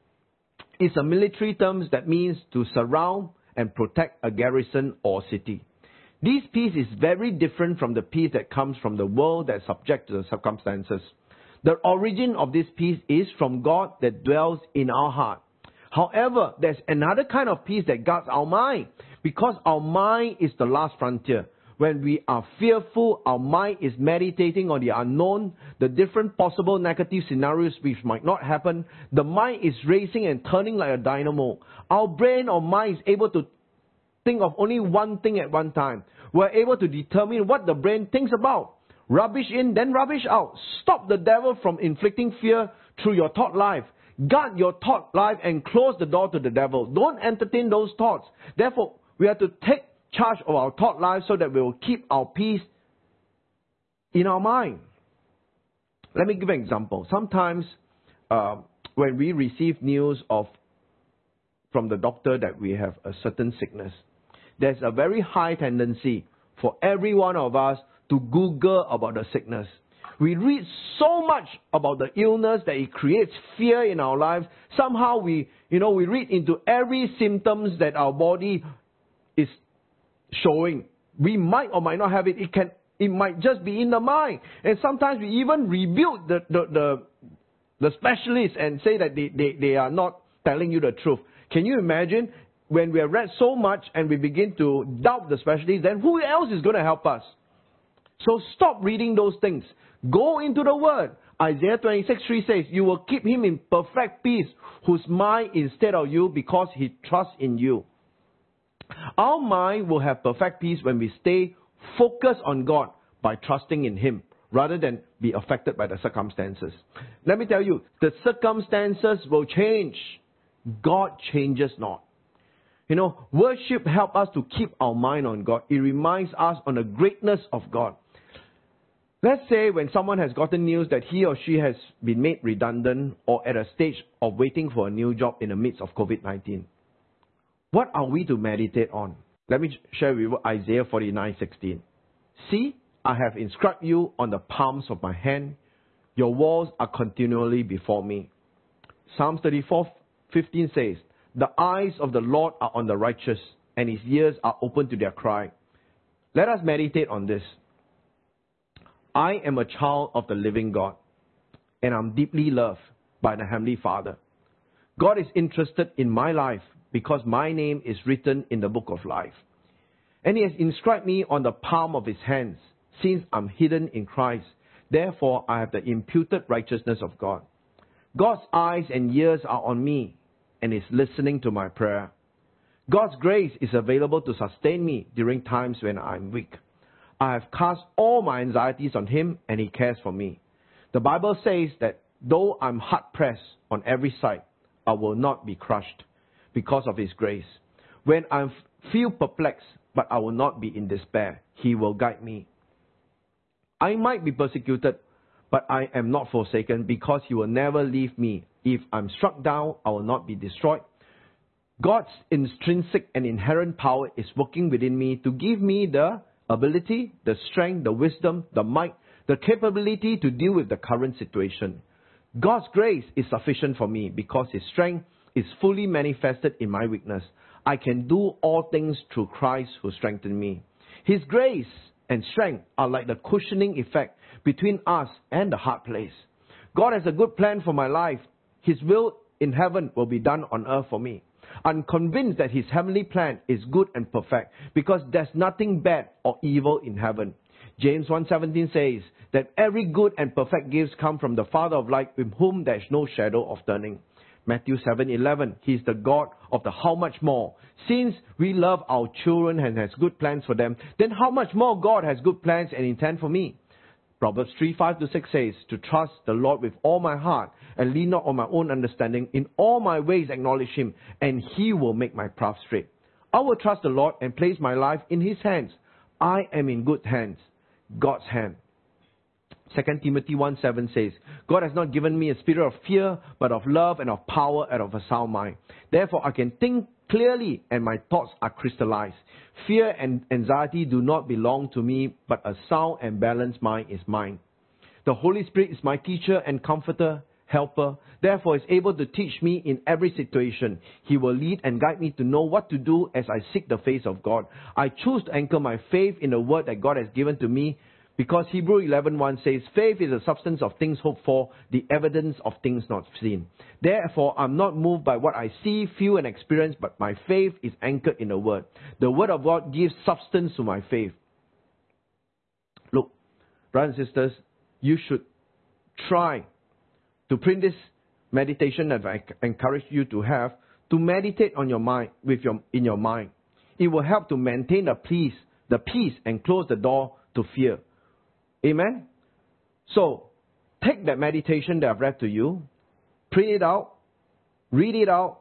Speaker 4: is a military term that means to surround and protect a garrison or city. This peace is very different from the peace that comes from the world that is subject to the circumstances. The origin of this peace is from God that dwells in our heart. However, there's another kind of peace that guards our mind, because our mind is the last frontier. When we are fearful, our mind is meditating on the unknown, the different possible negative scenarios which might not happen. The mind is racing and turning like a dynamo. Our brain or mind is able to think of only one thing at one time. We're able to determine what the brain thinks about. Rubbish in, then rubbish out. Stop the devil from inflicting fear through your thought life. Guard your thought life and close the door to the devil. Don't entertain those thoughts. Therefore, we have to take charge of our thought life so that we will keep our peace in our mind. Let me give an example. Sometimes uh, when we receive news of from the doctor that we have a certain sickness, there's a very high tendency for every one of us to Google about the sickness. We read so much about the illness that it creates fear in our lives. Somehow we, you know, we read into every symptoms that our body is showing. We might or might not have it. It can, it might just be in the mind. And sometimes we even rebuke the, the, the, the specialists and say that they, they, they are not telling you the truth. Can you imagine when we have read so much and we begin to doubt the specialists, then who else is going to help us? So stop reading those things. Go into the Word. Isaiah twenty-six three says, you will keep him in perfect peace, whose mind is stayed on you because he trusts in you. Our mind will have perfect peace when we stay focused on God by trusting in Him, rather than be affected by the circumstances. Let me tell you, the circumstances will change. God changes not. You know, worship helps us to keep our mind on God. It reminds us on the greatness of God. Let's say when someone has gotten news that he or she has been made redundant or at a stage of waiting for a new job in the midst of COVID nineteen. What are we to meditate on? Let me share with you Isaiah forty-nine sixteen. See, I have inscribed you on the palms of my hand. Your walls are continually before me. Psalms thirty-four fifteen says, the eyes of the Lord are on the righteous, and His ears are open to their cry. Let us meditate on this. I am a child of the living God, and I'm deeply loved by the Heavenly Father. God is interested in my life because my name is written in the book of life. And He has inscribed me on the palm of His hands, since I'm hidden in Christ. Therefore, I have the imputed righteousness of God. God's eyes and ears are on me, and is listening to my prayer. God's grace is available to sustain me during times when I'm weak. I have cast all my anxieties on Him, and He cares for me. The Bible says that though I'm hard-pressed on every side, I will not be crushed because of His grace. When I feel perplexed, but I will not be in despair, He will guide me. I might be persecuted, but I am not forsaken because He will never leave me. If I'm struck down, I will not be destroyed. God's intrinsic and inherent power is working within me to give me the ability, the strength, the wisdom, the might, the capability to deal with the current situation. God's grace is sufficient for me because His strength is fully manifested in my weakness. I can do all things through Christ who strengthens me. His grace and strength are like the cushioning effect between us and the hard place. God has a good plan for my life. His will in heaven will be done on earth for me. I'm convinced that His heavenly plan is good and perfect because there's nothing bad or evil in heaven. James one seventeen says that every good and perfect gifts come from the Father of light, with whom there is no shadow of turning. Matthew seven eleven, He is the God of the how much more. Since we love our children and has good plans for them, then how much more God has good plans and intent for me. Proverbs three five to six says, to trust the Lord with all my heart and lean not on my own understanding. In all my ways acknowledge Him, and He will make my path straight. I will trust the Lord and place my life in His hands. I am in good hands, God's hand. Second Timothy one seven says, God has not given me a spirit of fear, but of love and of power and of a sound mind. Therefore I can think clearly and my thoughts are crystallized. Fear and anxiety do not belong to me, but a sound and balanced mind is mine. The Holy Spirit is my teacher and comforter, helper. Therefore is able to teach me in every situation. He will lead and guide me to know what to do as I seek the face of God. I choose to anchor my faith in the word that God has given to me, because Hebrews eleven one says, faith is the substance of things hoped for, the evidence of things not seen. Therefore, I'm not moved by what I see, feel, and experience, but my faith is anchored in the Word. The Word of God gives substance to my faith. Look, brothers and sisters, you should try to print this meditation that I encourage you to have, to meditate on your mind, with your in your mind. It will help to maintain the peace, the peace, and close the door to fear. Amen? So, take that meditation that I've read to you, print it out, read it out,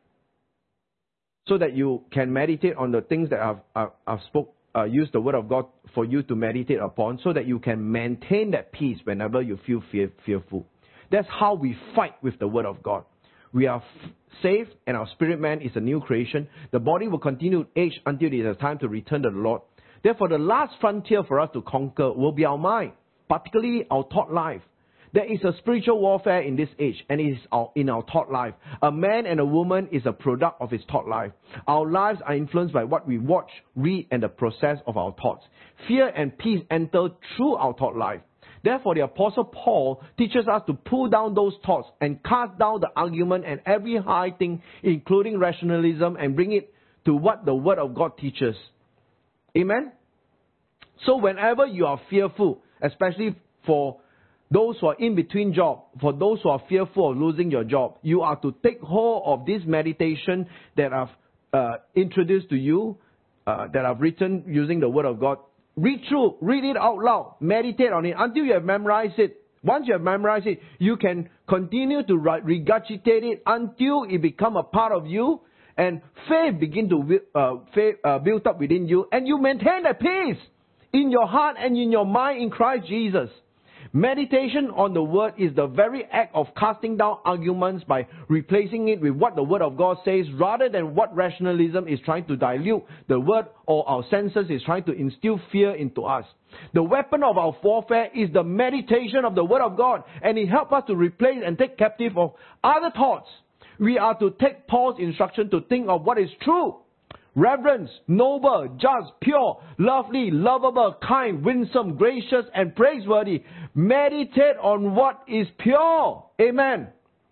Speaker 4: so that you can meditate on the things that I've, I've, I've spoke, uh, used the Word of God for you to meditate upon, so that you can maintain that peace whenever you feel fear, fearful. That's how we fight with the Word of God. We are f- saved, and our spirit man is a new creation. The body will continue to age until it is time to return to the Lord. Therefore, the last frontier for us to conquer will be our mind, particularly our thought life. There is a spiritual warfare in this age, and it is our, in our thought life. A man and a woman is a product of his thought life. Our lives are influenced by what we watch, read, and the process of our thoughts. Fear and peace enter through our thought life. Therefore, the Apostle Paul teaches us to pull down those thoughts and cast down the argument and every high thing, including rationalism, and bring it to what the Word of God teaches. Amen? So whenever you are fearful, especially for those who are in between jobs, for those who are fearful of losing your job, you are to take hold of this meditation that I've uh, introduced to you, uh, that I've written using the Word of God. Read through, read it out loud, meditate on it until you have memorized it. Once you have memorized it, you can continue to regurgitate it until it becomes a part of you, and faith begin to uh, faith, uh, build up within you, and you maintain a peace in your heart and in your mind in Christ Jesus. Meditation on the Word is the very act of casting down arguments by replacing it with what the Word of God says, rather than what rationalism is trying to dilute the Word, or our senses is trying to instill fear into us. The weapon of our warfare is the meditation of the Word of God, and it helps us to replace and take captive of other thoughts. We are to take Paul's instruction to think of what is true, reverence, noble, just, pure, lovely, lovable, kind, winsome, gracious, and praiseworthy. Meditate on what is pure. Amen.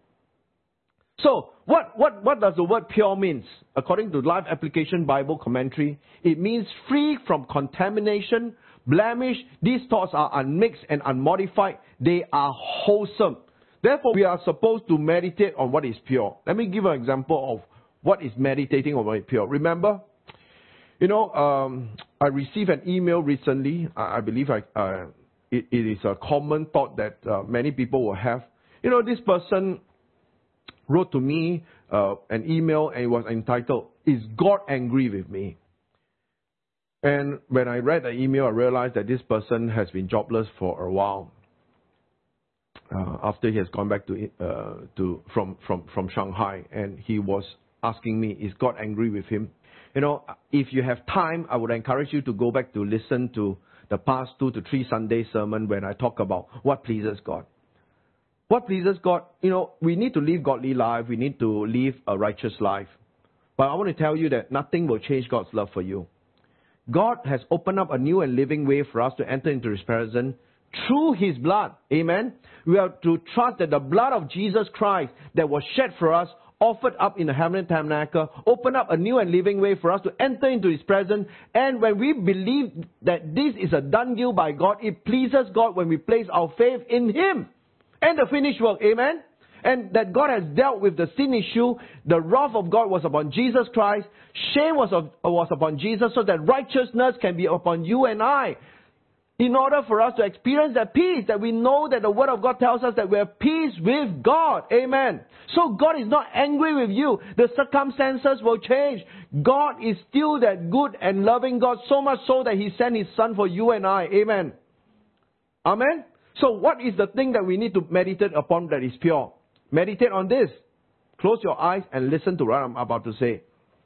Speaker 4: So, what, what, what does the word pure mean? According to Life Application Bible Commentary, it means free from contamination, blemish. These thoughts are unmixed and unmodified. They are wholesome. Therefore, we are supposed to meditate on what is pure. Let me give an example of what is meditating on what is pure. Remember, you know, um, I received an email recently. I, I believe I, uh, it, it is a common thought that uh, many people will have. You know, this person wrote to me uh, an email, and it was entitled, "Is God Angry with Me?" And when I read the email, I realized that this person has been jobless for a while. Uh, after he has gone back to uh, to from, from, from Shanghai, and he was asking me, is God angry with him? You know, if you have time, I would encourage you to go back to listen to the past two to three Sunday sermon when I talk about what pleases God. What pleases God? You know, we need to live godly life. We need to live a righteous life. But I want to tell you that nothing will change God's love for you. God has opened up a new and living way for us to enter into His presence through His blood. Amen? We are to trust that the blood of Jesus Christ that was shed for us, offered up in the heavenly tabernacle, opened up a new and living way for us to enter into His presence. And when we believe that this is a done deal by God, it pleases God when we place our faith in Him and the finished work. Amen? And that God has dealt with the sin issue. The wrath of God was upon Jesus Christ. Shame was, of, was upon Jesus, so that righteousness can be upon you and I. In order for us to experience that peace, that we know that the Word of God tells us that we have peace with God. Amen. So God is not angry with you. The circumstances will change. God is still that good and loving God, so much so that He sent His Son for you and I. Amen. Amen. So what is the thing that we need to meditate upon that is pure? Meditate on this. Close your eyes and listen to what I'm about to say.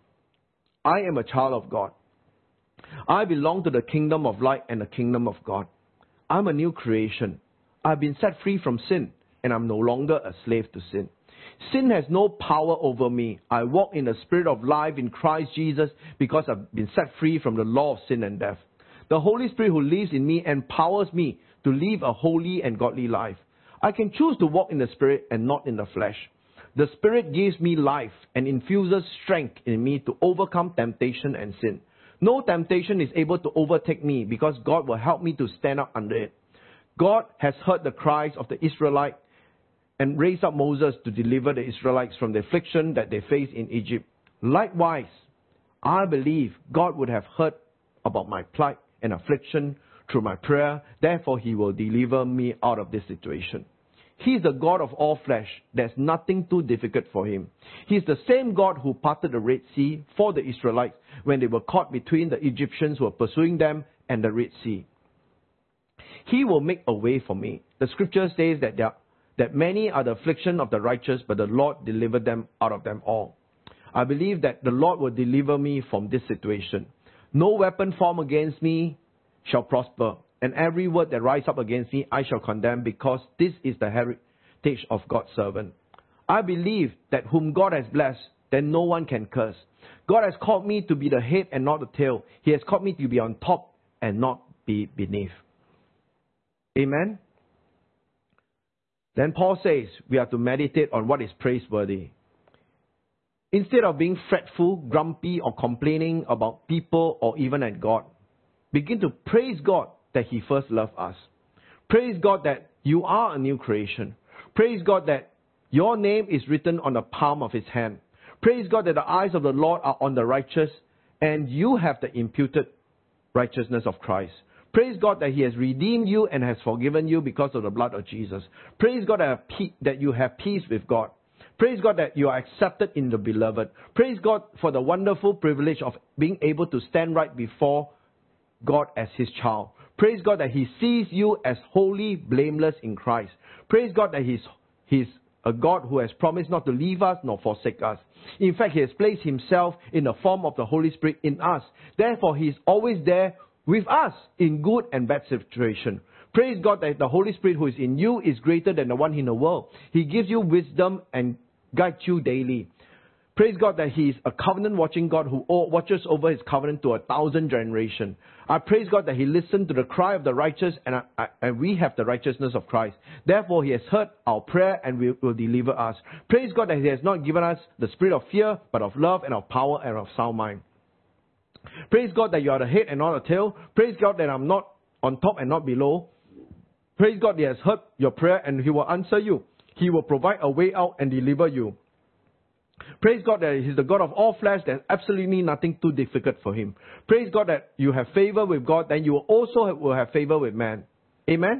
Speaker 4: I am a child of God. I belong to the kingdom of light and the kingdom of God. I'm a new creation. I've been set free from sin, and I'm no longer a slave to sin. Sin has no power over me. I walk in the spirit of life in Christ Jesus because I've been set free from the law of sin and death. The Holy Spirit who lives in me empowers me to live a holy and godly life. I can choose to walk in the Spirit and not in the flesh. The Spirit gives me life and infuses strength in me to overcome temptation and sin. No temptation is able to overtake me because God will help me to stand up under it. God has heard the cries of the Israelites and raised up Moses to deliver the Israelites from the affliction that they faced in Egypt. Likewise, I believe God would have heard about my plight and affliction through my prayer. Therefore, He will deliver me out of this situation. He is the God of all flesh. There's nothing too difficult for Him. He is the same God who parted the Red Sea for the Israelites when they were caught between the Egyptians who were pursuing them and the Red Sea. He will make a way for me. The scripture says that, there, that many are the affliction of the righteous, but the Lord delivered them out of them all. I believe that the Lord will deliver me from this situation. No weapon formed against me shall prosper, and every word that rises up against me I shall condemn, because this is the heritage of God's servant. I believe that whom God has blessed, then no one can curse. God has called me to be the head and not the tail. He has called me to be on top and not be beneath. Amen? Then Paul says we have to meditate on what is praiseworthy. Instead of being fretful, grumpy, or complaining about people or even at God, begin to praise God that He first loved us. Praise God that you are a new creation. Praise God that your name is written on the palm of His hand. Praise God that the eyes of the Lord are on the righteous and you have the imputed righteousness of Christ. Praise God that He has redeemed you and has forgiven you because of the blood of Jesus. Praise God that you have peace with God. Praise God that you are accepted in the beloved. Praise God for the wonderful privilege of being able to stand right before God as His child. Praise God that He sees you as holy, blameless in Christ. Praise God that He's, He's a God who has promised not to leave us nor forsake us. In fact, He has placed Himself in the form of the Holy Spirit in us. Therefore, He is always there with us in good and bad situation. Praise God that the Holy Spirit who is in you is greater than the one in the world. He gives you wisdom and guides you daily. Praise God that He is a covenant watching God who watches over His covenant to a thousand generations. I praise God that He listened to the cry of the righteous, and, I, I, and we have the righteousness of Christ. Therefore, He has heard our prayer and will, will deliver us. Praise God that He has not given us the spirit of fear, but of love and of power and of sound mind. Praise God that you are the head and not the tail. Praise God that I'm not on top and not below. Praise God that He has heard your prayer and He will answer you. He will provide a way out and deliver you. Praise God that He's the God of all flesh. There's absolutely nothing too difficult for Him. Praise God that you have favor with God, then you will also have, will have favor with man. Amen?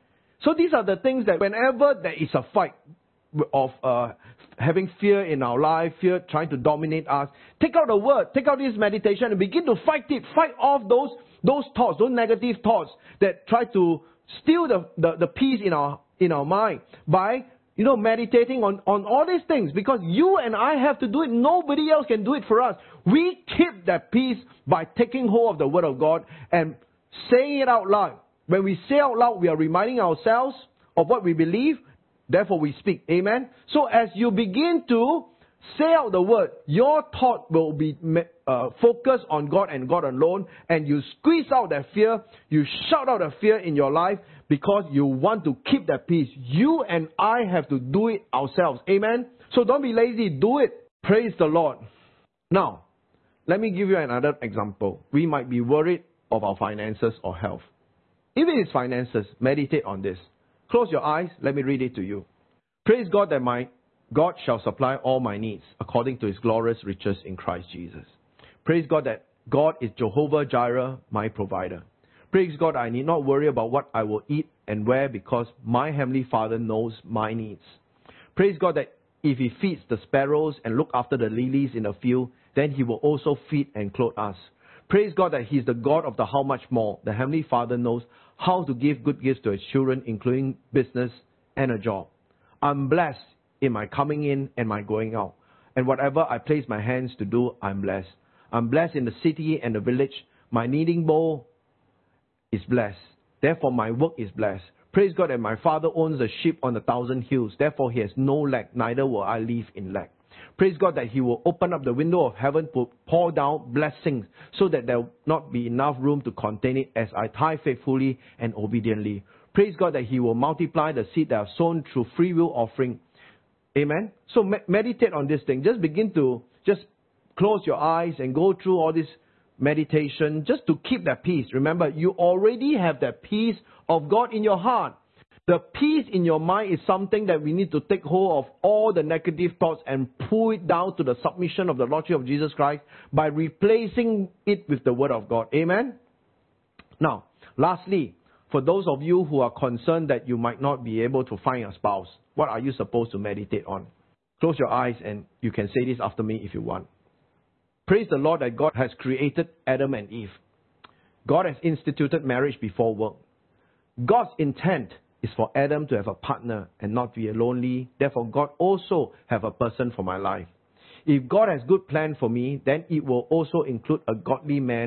Speaker 4: So these are the things that whenever there is a fight of uh, having fear in our life, fear trying to dominate us, take out the word, take out this meditation and begin to fight it. Fight off those those thoughts, those negative thoughts that try to steal the, the, the peace in our in our mind by you know meditating on, on all these things, because you and I have to do it. Nobody else can do it for us. We keep that peace by taking hold of the word of God and saying it out loud. When we say out loud, we are reminding ourselves of what we believe. Therefore, we speak. Amen? So, as you begin to say out the word, your thought will be uh, focused on God and God alone. And you squeeze out that fear. You shout out the fear in your life because you want to keep that peace. You and I have to do it ourselves. Amen? So, don't be lazy. Do it. Praise the Lord. Now, let me give you another example. We might be worried of our finances or health. If it is finances, meditate on this. Close your eyes. Let me read it to you. Praise God that my God shall supply all my needs according to His glorious riches in Christ Jesus. Praise God that God is Jehovah Jireh, my provider. Praise God I need not worry about what I will eat and wear, because my Heavenly Father knows my needs. Praise God that if He feeds the sparrows and look after the lilies in the field, then He will also feed and clothe us. Praise God that He is the God of the how much more. The Heavenly Father knows how to give good gifts to His children, including business and a job. I'm blessed in my coming in and my going out. And whatever I place my hands to do, I'm blessed. I'm blessed in the city and the village. My kneading bowl is blessed. Therefore, my work is blessed. Praise God that my Father owns a sheep on a thousand hills. Therefore, He has no lack, neither will I live in lack. Praise God that He will open up the window of heaven to pour down blessings so that there will not be enough room to contain it as I tithe faithfully and obediently. Praise God that He will multiply the seed that I have sown through free will offering. Amen? So me- meditate on this thing. Just begin to just close your eyes and go through all this meditation just to keep that peace. Remember, you already have that peace of God in your heart. The peace in your mind is something that we need to take hold of all the negative thoughts and pull it down to the submission of the Lordship of Jesus Christ by replacing it with the Word of God. Amen? Now, lastly, for those of you who are concerned that you might not be able to find a spouse, what are you supposed to meditate on? Close your eyes and you can say this after me if you want. Praise the Lord that God has created Adam and Eve. God has instituted marriage before work. God's intent is for Adam to have a partner and not be lonely. Therefore, God also have a person for my life. If God has good plan for me, then it will also include a godly man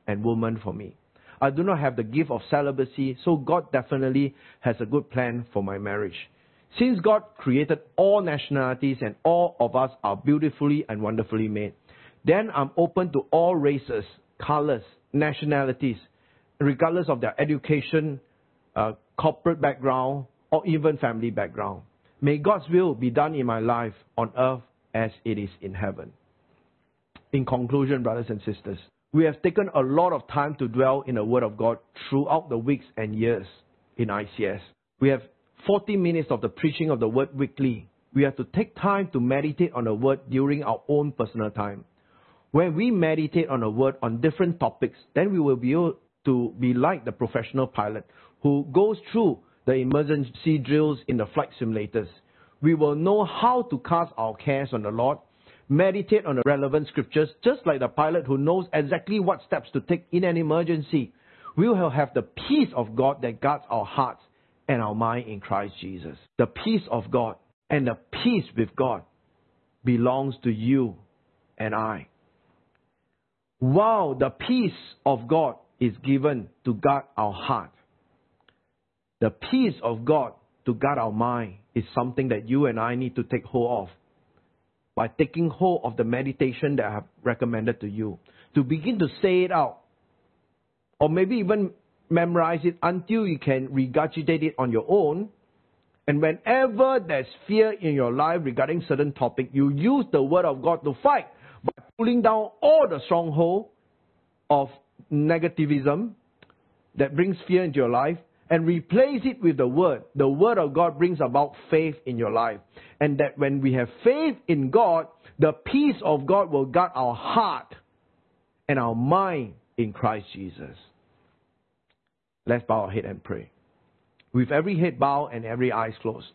Speaker 4: and woman for me. I do not have the gift of celibacy, so God definitely has a good plan for my marriage. Since God created all nationalities and all of us are beautifully and wonderfully made, then I'm open to all races, colors, nationalities, regardless of their education, uh, corporate background, or even family background. May God's will be done in my life on earth as it is in heaven. In conclusion, brothers and sisters, we have taken a lot of time to dwell in the Word of God throughout the weeks and years in I C S. We have forty minutes of the preaching of the Word weekly. We have to take time to meditate on the Word during our own personal time. When we meditate on the Word on different topics, then we will be able to be like the professional pilot who goes through the emergency drills in the flight simulators. We will know how to cast our cares on the Lord, meditate on the relevant scriptures, just like the pilot who knows exactly what steps to take in an emergency. We will have the peace of God that guards our hearts and our mind in Christ Jesus. The peace of God and the peace with God belongs to you and I. While the peace of God is given to guard our heart, the peace of God to guard our mind is something that you and I need to take hold of by taking hold of the meditation that I have recommended to you. To begin to say it out, or maybe even memorize it until you can regurgitate it on your own. And whenever there's fear in your life regarding certain topic, you use the Word of God to fight by pulling down all the stronghold of negativism that brings fear into your life and replace it with the Word. The Word of God brings about faith in your life. And that when we have faith in God, the peace of God will guard our heart and our mind in Christ Jesus. Let's bow our head and pray. With every head bowed and every eyes closed.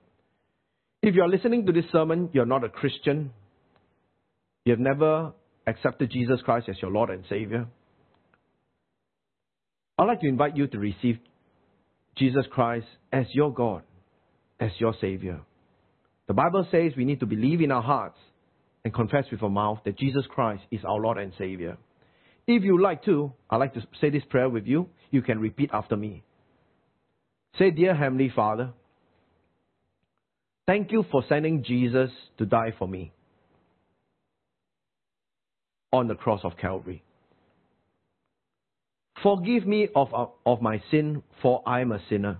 Speaker 4: If you are listening to this sermon, you're not a Christian. You have never accepted Jesus Christ as your Lord and Savior. I'd like to invite you to receive Jesus Christ as your God, as your Savior. The Bible says we need to believe in our hearts and confess with our mouth that Jesus Christ is our Lord and Savior. If you like to, I'd like to say this prayer with you. You can repeat after me. Say, Dear Heavenly Father, thank you for sending Jesus to die for me on the cross of Calvary. Forgive me of, of my sin, for I am a sinner.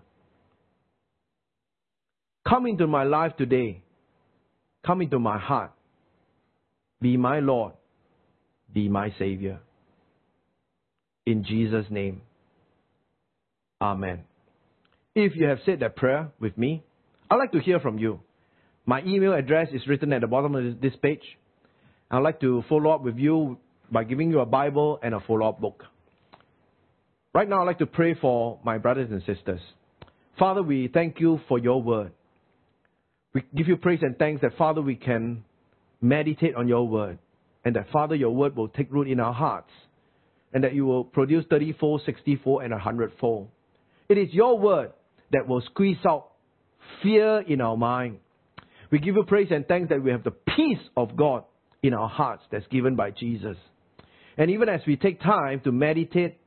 Speaker 4: Come into my life today. Come into my heart. Be my Lord. Be my Savior. In Jesus' name. Amen. If you have said that prayer with me, I'd like to hear from you. My email address is written at the bottom of this page. I'd like to follow up with you by giving you a Bible and a follow-up book. Right now, I'd like to pray for my brothers and sisters. Father, we thank you for your word. We give you praise and thanks that, Father, we can meditate on your word. And that, Father, your word will take root in our hearts. And that you will produce thirty-fold, sixty-fold, and a hundred-fold. It is your word that will squeeze out fear in our mind. We give you praise and thanks that we have the peace of God in our hearts that's given by Jesus. And even as we take time to meditate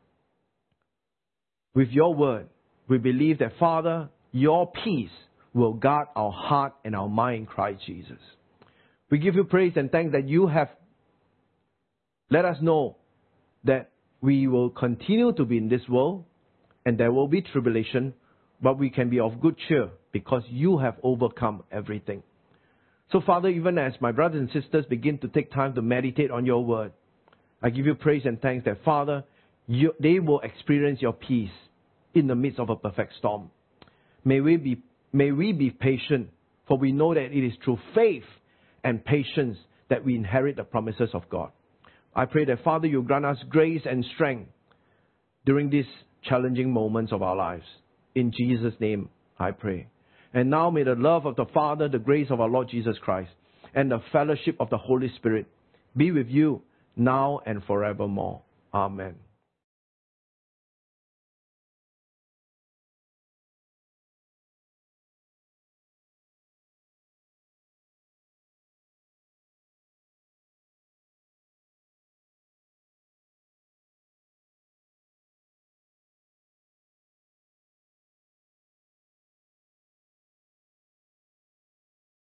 Speaker 4: with your word, we believe that, Father, your peace will guard our heart and our mind in Christ Jesus. We give you praise and thanks that you have let us know that we will continue to be in this world and there will be tribulation, but we can be of good cheer because you have overcome everything. So, Father, even as my brothers and sisters begin to take time to meditate on your word, I give you praise and thanks that, Father, you, they will experience your peace in the midst of a perfect storm. May we be, may we be patient, for we know that it is through faith and patience that we inherit the promises of God. I pray that, Father, you grant us grace and strength during these challenging moments of our lives. In Jesus' name, I pray. And now may the love of the Father, the grace of our Lord Jesus Christ, and the fellowship of the Holy Spirit be with you now and forevermore. Amen.